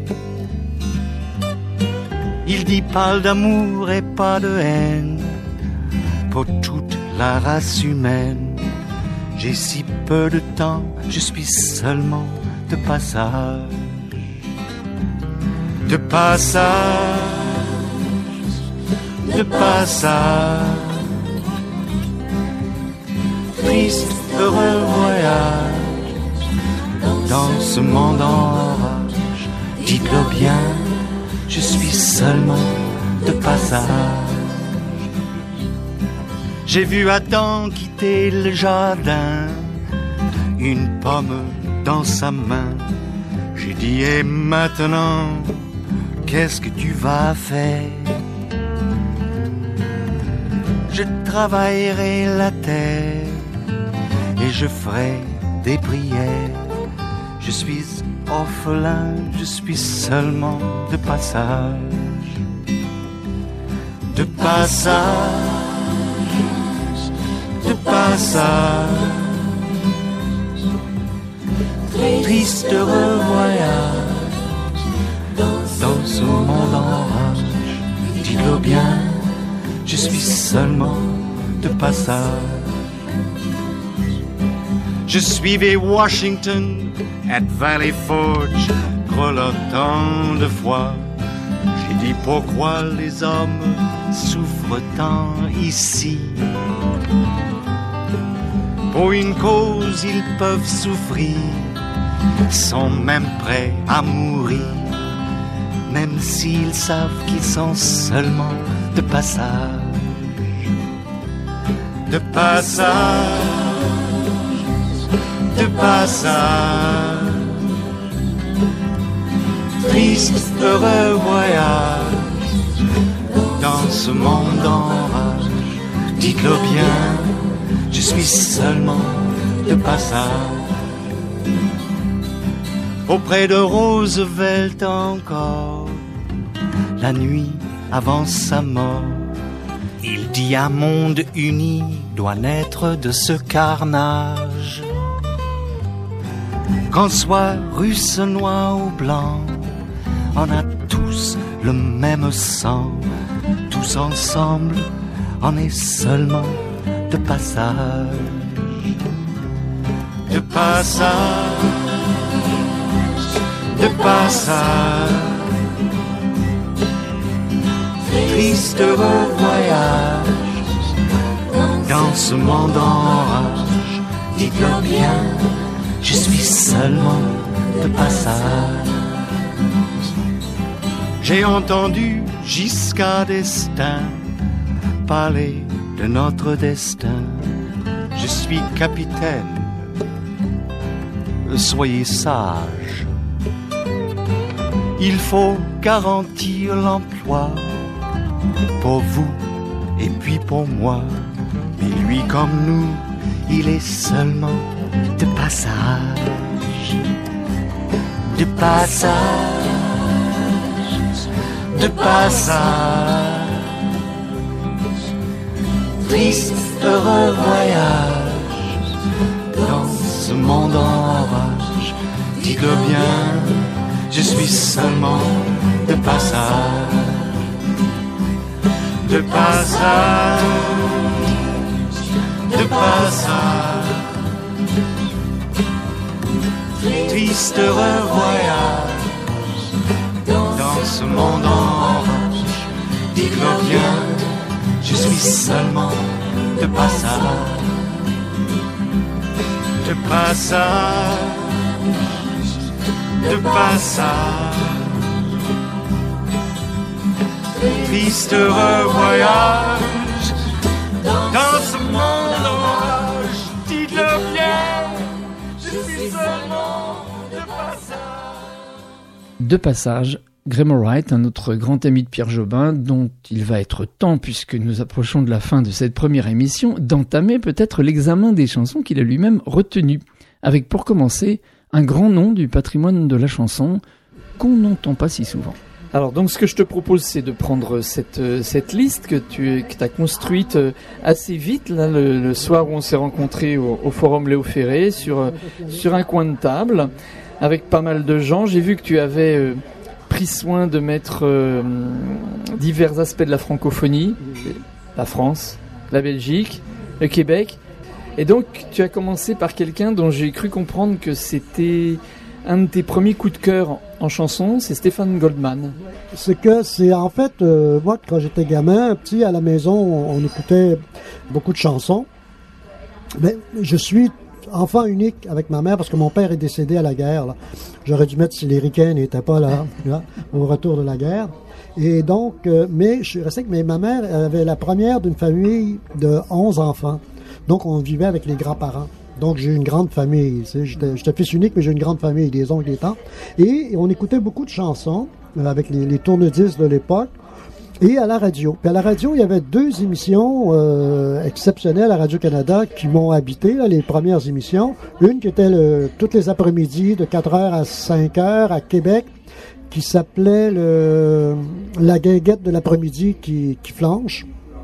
Il dit parle d'amour et pas de haine pour toute la race humaine. J'ai si peu de temps, je suis seulement de passage. De passage, de passage. Triste, heureux voyage dans ce monde en rage. Dites-le bien, je suis seulement de passage. J'ai vu Adam quitter le jardin, une pomme dans sa main. J'ai dit et maintenant, qu'est-ce que tu vas faire? Je travaillerai la terre et je ferai des prières. Je suis orphelin, je suis seulement de passage. De passage, de passage. Triste heureux voyage dans ce monde en rage. Dites-le bien, je suis seulement de passage. Je suivais Washington at Valley Forge, grelottant de froid. J'ai dit pourquoi les hommes souffrent tant ici. Pour une cause ils peuvent souffrir, sont même prêts à mourir, même s'ils savent qu'ils sont seulement de passage. De passage, de passage. Triste, heureux voyage dans ce monde en rage. Dites-le bien, je suis seulement de passage. Auprès de Roosevelt encore, la nuit avant sa mort, il dit un monde uni doit naître de ce carnage. Qu'on soit russe, noir ou blanc, on a tous le même sang. Tous ensemble, on est seulement de passage. De passage, de passage. Triste heureux voyage dans ce monde en rage. Dites-le bien, je suis seulement de passage. J'ai entendu Giscard d'Estaing parler de notre destin. Je suis capitaine, soyez sage. Il faut garantir l'emploi pour vous et puis pour moi. Mais lui comme nous, il est seulement de passage. De passage, de passage. Triste, heureux voyage dans ce monde en rage. Dites-le bien, je suis seulement de passage. De passage, de passage. Triste, heureux voyage dans ce monde en rage. Dites-le bien, je suis seulement de passage. De passage, de passage. Triste heureux voyage dans ce monde en rage. Dites-le bien, je suis seulement de passage. De passage, Graham Wright, un autre grand ami de Pierre Jobin, dont il va être temps, puisque nous approchons de la fin de cette première émission, d'entamer peut-être l'examen des chansons qu'il a lui-même retenues, avec pour commencer un grand nom du patrimoine de la chanson qu'on n'entend pas si souvent. Alors donc ce que je te propose, c'est de prendre cette cette liste que tu que t'as construite assez vite là le, le soir où on s'est rencontrés au, au Forum Léo Ferré sur sur un coin de table avec pas mal de gens. J'ai vu que tu avais euh, pris soin de mettre euh, divers aspects de la francophonie, la France, la Belgique, le Québec. Et donc tu as commencé par quelqu'un dont j'ai cru comprendre que c'était un de tes premiers coups de cœur en chanson, c'est Stéphane Goldman. C'est que c'est en fait, euh, moi quand j'étais gamin, petit à la maison, on, on écoutait beaucoup de chansons. Mais je suis enfant unique avec ma mère parce que mon père est décédé à la guerre. Là. J'aurais dû mettre si les ricains n'étaient pas là, là au retour de la guerre. Et donc, euh, mais je suis resté que mais ma mère avait la première d'une famille de onze enfants. Donc on vivait avec les grands-parents. Donc, j'ai eu une grande famille. Tu sais, j'étais, j'étais fils unique, mais j'ai une grande famille, des oncles et des tantes. Et on écoutait beaucoup de chansons euh, avec les, les tourne-disques de l'époque et à la radio. Puis à la radio, il y avait deux émissions euh, exceptionnelles à Radio-Canada qui m'ont habité, là, les premières émissions. Une qui était le, toutes les après-midi de quatre heures à cinq heures à Québec, qui s'appelait le, La guinguette de l'après-midi qui, qui flanche,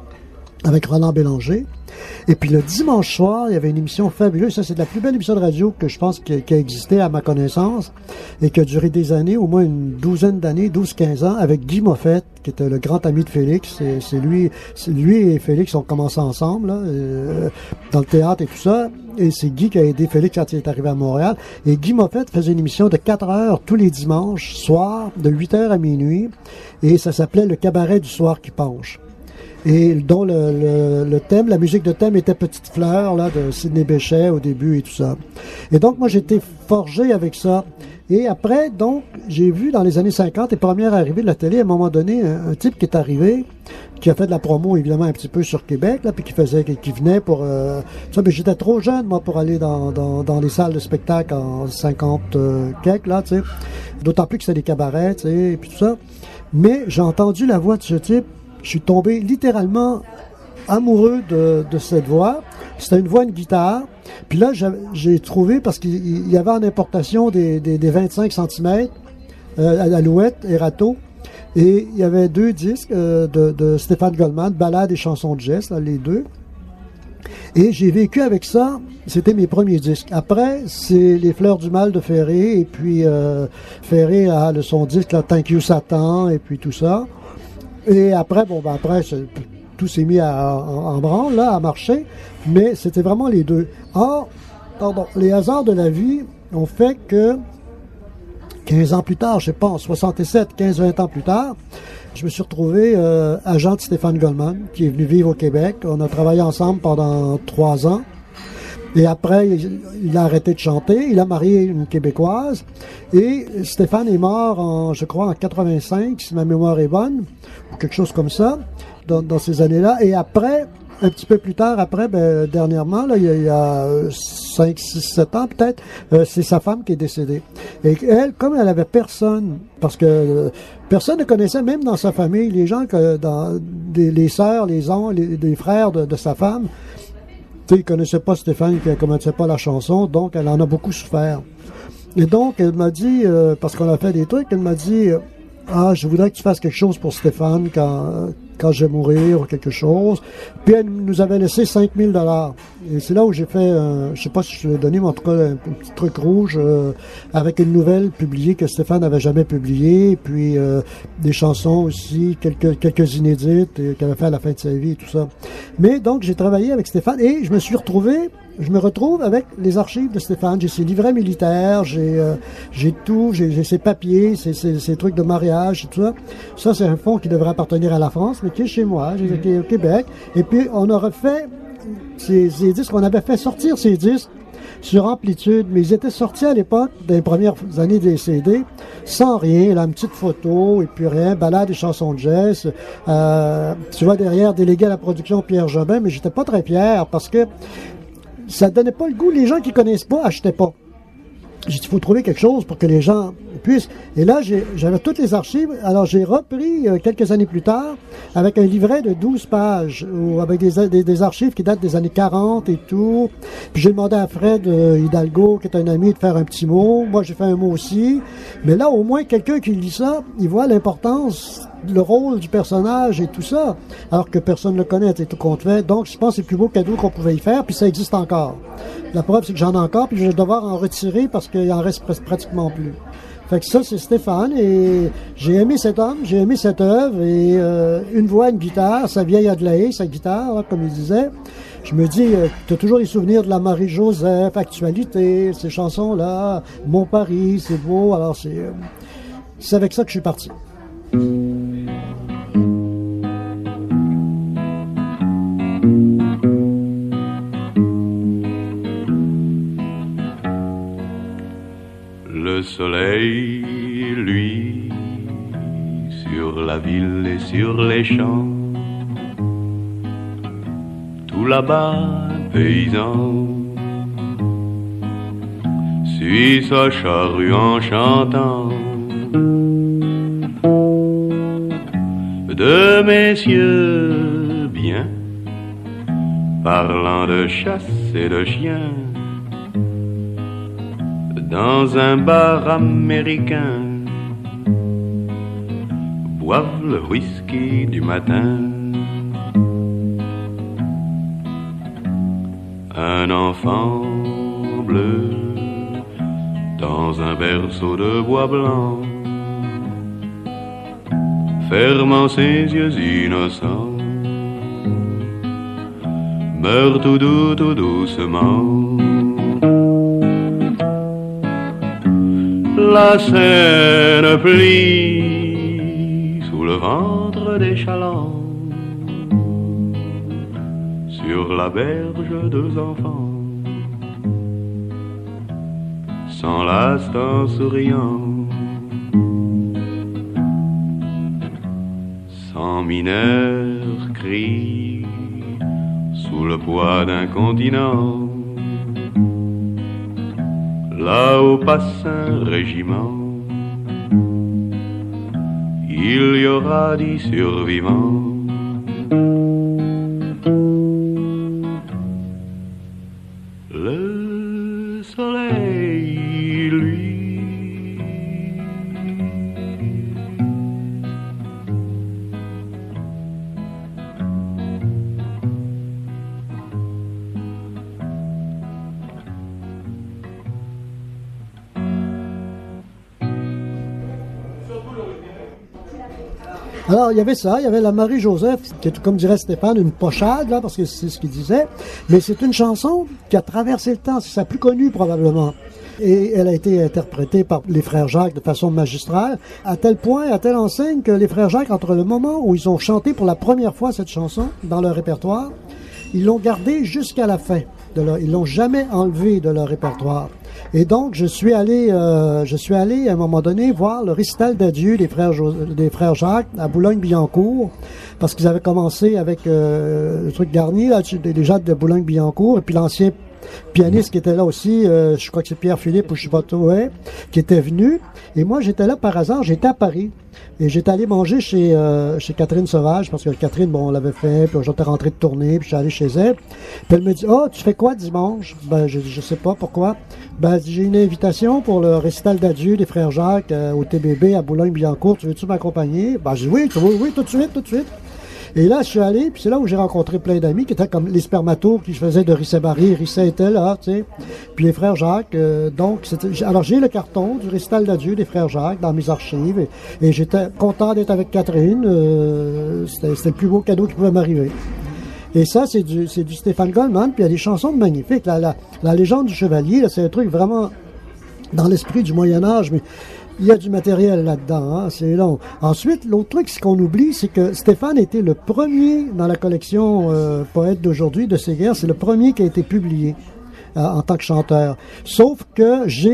avec Roland Bélanger. Et puis le dimanche soir, il y avait une émission fabuleuse. Ça, c'est de la plus belle émission de radio que je pense qui, qui a existé à ma connaissance et qui a duré des années, au moins une douzaine d'années, douze quinze ans, avec Guy Moffett, qui était le grand ami de Félix. C'est, c'est lui, c'est lui et Félix ont commencé ensemble là, euh, dans le théâtre et tout ça. Et c'est Guy qui a aidé Félix quand il est arrivé à Montréal. Et Guy Moffett faisait une émission de quatre heures tous les dimanches soirs, de huit heures à minuit. Et ça s'appelait Le cabaret du soir qui penche. Et dont le, le, le thème, la musique de thème était Petite Fleur, là, de Sidney Bechet au début et tout ça. Et donc, moi, j'étais forgé avec ça. Et après, donc, j'ai vu dans les années cinquante, les premières arrivées de la télé, à un moment donné, un, un type qui est arrivé, qui a fait de la promo, évidemment, un petit peu sur Québec, là, puis qui faisait, qui, qui venait pour, euh, ça, mais j'étais trop jeune, moi, pour aller dans, dans, dans les salles de spectacle en cinquante euh, quelques, là, tu sais. D'autant plus que c'était des cabarets, tu sais, et puis tout ça. Mais j'ai entendu la voix de ce type. Je suis tombé littéralement amoureux de, de cette voix. C'était une voix, une guitare. Puis là, j'ai trouvé, parce qu'il y avait en importation des, des, des vingt-cinq centimètres, euh, Alouette et Rateau. Et il y avait deux disques euh, de, de Stéphane Goldman, Ballades et chansons de jazz, là, les deux. Et j'ai vécu avec ça. C'était mes premiers disques. Après, c'est Les Fleurs du Mal de Ferré. Et puis, euh, Ferré a le, son disque, là, Thank You Satan, et puis tout ça. Et après, bon, ben après, tout s'est mis à, en, en branle, là, à marcher, mais c'était vraiment les deux. Or, pardon, les hasards de la vie ont fait que quinze ans plus tard, je sais pas, en soixante-sept, quinze vingt ans plus tard, je me suis retrouvé euh, agent de Stéphane Goldman, qui est venu vivre au Québec. On a travaillé ensemble pendant trois ans. Et après, il, il a arrêté de chanter. Il a marié une Québécoise. Et Stéphane est mort, en, je crois, en quatre-vingt-cinq, si ma mémoire est bonne, ou quelque chose comme ça, dans, dans ces années-là. Et après, un petit peu plus tard, après, ben, dernièrement, là, il y a, il y a cinq, six, sept ans peut-être, euh, c'est sa femme qui est décédée. Et elle, comme elle avait personne, parce que euh, personne ne connaissait, même dans sa famille, les gens, que dans des, les sœurs, les oncles, les, les frères de, de sa femme, tu sais, ils connaissaient pas Stéphane, qui ne connaissait pas la chanson, donc elle en a beaucoup souffert. Et donc, elle m'a dit, euh, parce qu'on a fait des trucs, elle m'a dit, euh, ah, je voudrais que tu fasses quelque chose pour Stéphane quand, quand je vais mourir ou quelque chose. Puis elle nous avait laissé cinq mille dollars. Et c'est là où j'ai fait, euh, je sais pas si je l'ai donné, mais en tout cas, un, un petit truc rouge euh, avec une nouvelle publiée que Stéphane n'avait jamais publiée. Et puis euh, des chansons aussi, quelques, quelques inédites euh, qu'il avait fait à la fin de sa vie et tout ça. Mais donc, j'ai travaillé avec Stéphane et je me suis retrouvé Je me retrouve avec les archives de Stéphane. J'ai ses livrets militaires, j'ai euh, j'ai tout, j'ai, j'ai ses papiers, ses, ses, ses trucs de mariage et tout ça. Ça, c'est un fonds qui devrait appartenir à la France, mais qui est chez moi, j'ai été au Québec. Et puis, on a refait ces, ces disques, on avait fait sortir ces disques sur Amplitude, mais ils étaient sortis à l'époque, dans les premières années des C D, sans rien, là, une petite photo, et puis rien, Ballades et chansons de jazz. Euh, tu vois derrière, délégué à la production Pierre Jobin, mais j'étais pas très fier, parce que ça donnait pas le goût. Les gens qui connaissent pas achetaient pas. j'ai dit, il faut trouver quelque chose pour que les gens puissent. Et là, j'ai, j'avais toutes les archives. Alors, j'ai repris euh, quelques années plus tard avec un livret de douze pages, ou avec des, des, des archives qui datent des années quarante et tout. Puis j'ai demandé à Fred euh, Hidalgo, qui est un ami, de faire un petit mot. Moi, j'ai fait un mot aussi. Mais là, au moins, quelqu'un qui lit ça, il voit l'importance, le rôle du personnage et tout ça, alors que personne ne le connaît et tout compte fait. Donc, je pense que c'est le plus beau cadeau qu'on pouvait y faire, puis ça existe encore. La preuve, c'est que j'en ai encore, puis je vais devoir en retirer parce qu'il en reste pratiquement plus. Fait que ça, c'est Stéphane, et j'ai aimé cet homme, j'ai aimé cette œuvre, et euh, une voix, une guitare, sa vieille Adelaide, sa guitare, là, comme il disait. Je me dis, euh, tu as toujours les souvenirs de la Marie-Joseph, Actualité, ces chansons-là, Mon Paris, c'est beau, alors c'est, euh, c'est avec ça que je suis parti. Le soleil, lui, sur la ville et sur les champs, tout là-bas, paysan, suit sa charrue en chantant. Deux messieurs bien, parlant de chasse et de chiens, dans un bar américain, boivent le whisky du matin. Un enfant bleu dans un berceau de bois blanc, fermant ses yeux innocents, meurt tout doux, tout doucement. La Seine plie sous le ventre des chalands, sur la berge deux enfants s'enlacent en souriant. Cent mineurs crient sous le poids d'un continent. Là-haut passe un régiment, il y aura dix survivants. Le soleil, lui, Alors, il y avait ça, il y avait la Marie-Joseph, qui est, comme dirait Stéphane, une pochade, là, parce que c'est ce qu'il disait. Mais c'est une chanson qui a traversé le temps, c'est sa plus connue, probablement. Et elle a été interprétée par les frères Jacques de façon magistrale, à tel point, à telle enseigne que les frères Jacques, entre le moment où ils ont chanté pour la première fois cette chanson dans leur répertoire, ils l'ont gardée jusqu'à la fin. De leur, ils l'ont jamais enlevée de leur répertoire. Et donc, je suis allé, euh, je suis allé à un moment donné voir le récital d'adieu des frères, jo- des frères Jacques à Boulogne-Billancourt, parce qu'ils avaient commencé avec euh, le truc garni, là, les gens de Boulogne-Billancourt, et puis l'ancien pianiste qui était là aussi, euh, je crois que c'est Pierre-Philippe ou je sais pas tout, ouais, qui était venu. Et moi, j'étais là par hasard, j'étais à Paris. Et j'étais allé manger chez euh, chez Catherine Sauvage, parce que Catherine, bon, on l'avait fait, puis j'étais rentré de tournée, puis je suis allé chez elle. Puis elle me dit, « Oh, tu fais quoi dimanche? » Ben, je je sais pas pourquoi. Ben, j'ai une invitation pour le récital d'adieu des frères Jacques euh, au T B B à Boulogne-Billancourt. Tu veux-tu m'accompagner? Ben, j'ai dit, oui, oui, oui, tout de suite, tout de suite. Et là, je suis allé, puis c'est là où j'ai rencontré plein d'amis qui étaient comme les spermatos qui faisaient de Risset-Barry. Risset était là, tu sais. Puis les frères Jacques, euh, donc, c'était, alors j'ai le carton du récital d'adieu des frères Jacques dans mes archives, et, et j'étais content d'être avec Catherine. Euh, c'était, c'était le plus beau cadeau qui pouvait m'arriver. Et ça, c'est du, c'est du Stéphane Goldman, puis il y a des chansons magnifiques. La, la, la légende du chevalier, là, c'est un truc vraiment dans l'esprit du Moyen-Âge, mais il y a du matériel là-dedans, hein, c'est long. Ensuite, l'autre truc, ce qu'on oublie, c'est que Stéphane était le premier dans la collection euh, Poètes d'aujourd'hui de Séguer. C'est le premier qui a été publié euh, en tant que chanteur. Sauf que j'ai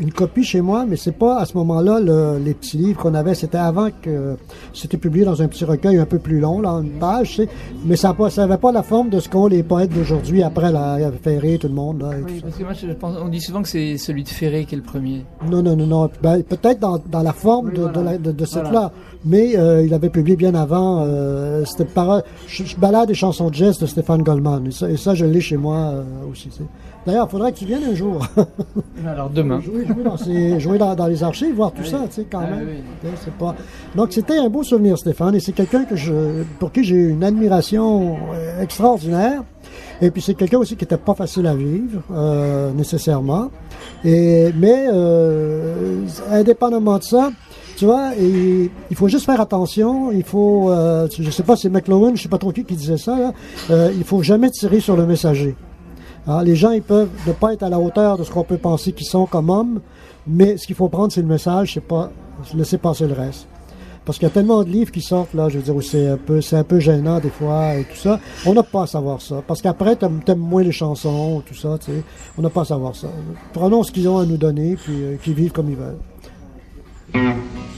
une copie chez moi, mais c'est pas à ce moment-là le, les petits livres qu'on avait. C'était avant que c'était publié dans un petit recueil un peu plus long, là, une page, tu sais. Mais ça n'avait pas la forme de ce qu'ont les poètes d'aujourd'hui après la Ferré, tout le monde. Là, et oui, tout parce ça. que moi, je pense, on dit souvent que c'est celui de Ferré qui est le premier. Non, non, non, non. Ben, peut-être dans, dans la forme oui, de, voilà. de, la, de, de cette voilà. là, mais euh, il avait publié bien avant. Euh, c'était par, je, je balade des chansons de jazz de Stéphane Goldman. Et ça, et ça je l'ai chez moi euh, aussi. T'sais. D'ailleurs, il faudrait que tu viennes un jour. Alors demain. jouer, jouer, dans, ces, jouer dans, dans les archives, voir tout oui. ça, tu sais, quand ah, même. Oui. C'est pas... Donc, c'était un beau souvenir, Stéphane, et c'est quelqu'un que je, pour qui j'ai eu une admiration extraordinaire. Et puis, c'est quelqu'un aussi qui était pas facile à vivre, euh, nécessairement. Et, mais, euh, indépendamment de ça, tu vois, et, il faut juste faire attention. Il faut, euh, je sais pas, c'est McLuhan, je sais pas trop qui qui disait ça, là. Euh, il faut jamais tirer sur le messager. Alors, les gens, ils peuvent ne pas être à la hauteur de ce qu'on peut penser qu'ils sont comme hommes, mais ce qu'il faut prendre, c'est le message, c'est pas laisser passer le reste. Parce qu'il y a tellement de livres qui sortent, là, je veux dire, où c'est un peu, c'est un peu gênant des fois et tout ça. On n'a pas à savoir ça. Parce qu'après, t'aimes, t'aimes moins les chansons, tout ça, tu sais. On n'a pas à savoir ça. Prenons ce qu'ils ont à nous donner, puis euh, qu'ils vivent comme ils veulent.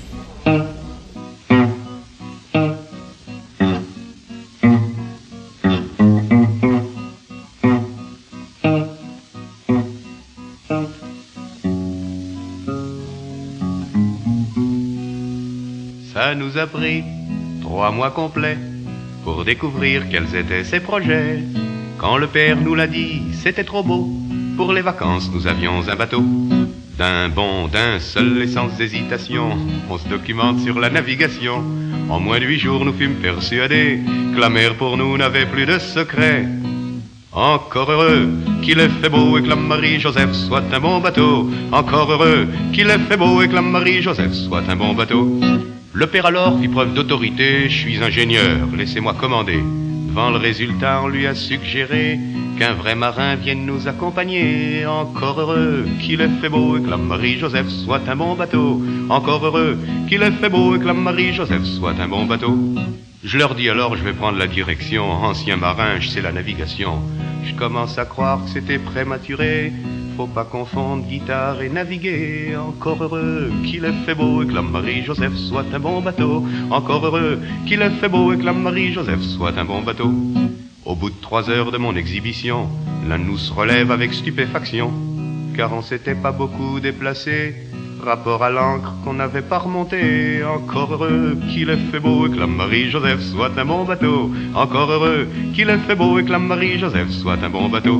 Ça nous a pris trois mois complets pour découvrir quels étaient ses projets. Quand le père nous l'a dit, c'était trop beau. Pour les vacances, nous avions un bateau. D'un bond, d'un seul et sans hésitation, on se documente sur la navigation. En moins de huit jours, nous fûmes persuadés que la mer pour nous n'avait plus de secret. Encore heureux qu'il ait fait beau et que la Marie-Joseph soit un bon bateau. Encore heureux qu'il ait fait beau et que la Marie-Joseph soit un bon bateau. Le père alors fit preuve d'autorité, je suis ingénieur, laissez-moi commander. Devant le résultat, on lui a suggéré qu'un vrai marin vienne nous accompagner. Encore heureux qu'il ait fait beau et que la Marie-Joseph soit un bon bateau. Encore heureux qu'il ait fait beau et que la Marie-Joseph soit un bon bateau. Je leur dis alors, je vais prendre la direction. Ancien marin, je sais la navigation. Je commence à croire que c'était prématuré. Faut pas confondre guitare et naviguer. Encore heureux qu'il ait fait beau et que la Marie-Joseph soit un bon bateau. Encore heureux qu'il ait fait beau et que la Marie-Joseph soit un bon bateau. Au bout de trois heures de mon exhibition, l'un nous se relève avec stupéfaction, car on s'était pas beaucoup déplacé, rapport à l'encre qu'on n'avait pas remonté. Encore heureux qu'il ait fait beau et que la Marie-Joseph soit un bon bateau. Encore heureux qu'il ait fait beau et que la Marie-Joseph soit un bon bateau.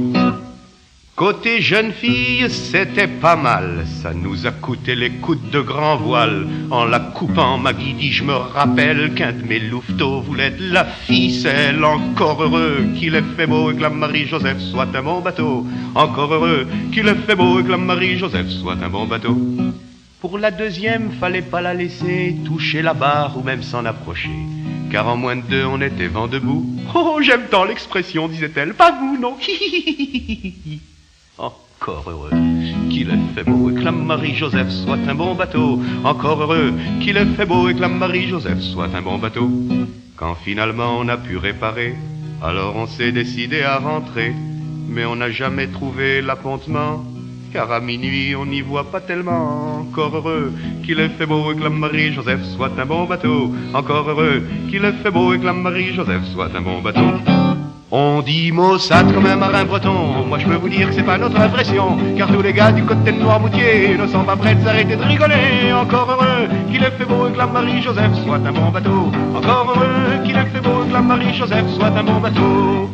Côté jeune fille, c'était pas mal, ça nous a coûté les coudes de grand voile. En la coupant, Maggie dit, je me rappelle qu'un de mes louveteaux voulait de la ficelle. Encore heureux qu'il ait fait beau et que la Marie-Joseph soit un bon bateau. Encore heureux qu'il ait fait beau et que la Marie-Joseph soit un bon bateau. Pour la deuxième, fallait pas la laisser toucher la barre ou même s'en approcher, car en moins de deux, on était vent debout. Oh, j'aime tant l'expression, disait-elle, pas vous, non. Encore heureux qu'il ait fait beau et que la Marie-Joseph soit un bon bateau. Encore heureux qu'il ait fait beau et que la Marie-Joseph soit un bon bateau. Quand finalement on a pu réparer, alors on s'est décidé à rentrer. Mais on n'a jamais trouvé l'appontement, car à minuit on n'y voit pas tellement. Encore heureux qu'il ait fait beau et que la Marie-Joseph soit un bon bateau. Encore heureux qu'il ait fait beau et que la Marie-Joseph soit un bon bateau. On dit maussade comme un marin breton. Moi je peux vous dire que c'est pas notre impression, car tous les gars du côté de Noirmoutier ne sont pas prêts de s'arrêter de rigoler. Encore heureux qu'il ait fait beau et que la Marie-Joseph soit un bon bateau. Encore heureux qu'il ait fait beau et que la Marie-Joseph soit un bon bateau.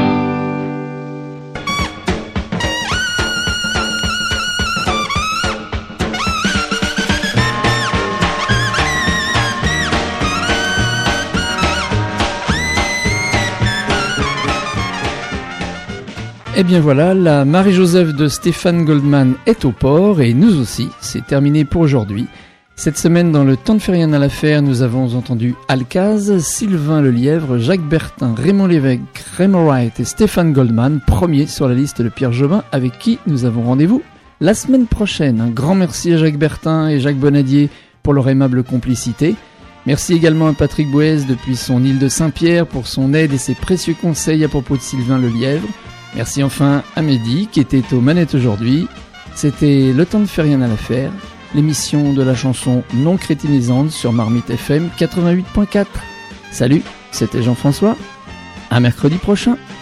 Et bien voilà, la Marie-Joseph de Stéphane Goldman est au port, et nous aussi, c'est terminé pour aujourd'hui. Cette semaine, dans le temps ne fait rien à l'affaire, nous avons entendu Alcaz, Sylvain Lelièvre, Jacques Bertin, Raymond Lévesque, Raymond Wright et Stéphane Goldman, premier sur la liste de Pierre Jobin, avec qui nous avons rendez-vous la semaine prochaine. Un grand merci à Jacques Bertin et Jacques Bonadier pour leur aimable complicité. Merci également à Patrick Bouez depuis son île de Saint-Pierre pour son aide et ses précieux conseils à propos de Sylvain Lelièvre. Merci enfin à Mehdi qui était aux manettes aujourd'hui. C'était Le temps ne fait rien à l'affaire, l'émission de la chanson non crétinisante sur Marmite F M quatre-vingt-huit point quatre. Salut, c'était Jean-François. À mercredi prochain.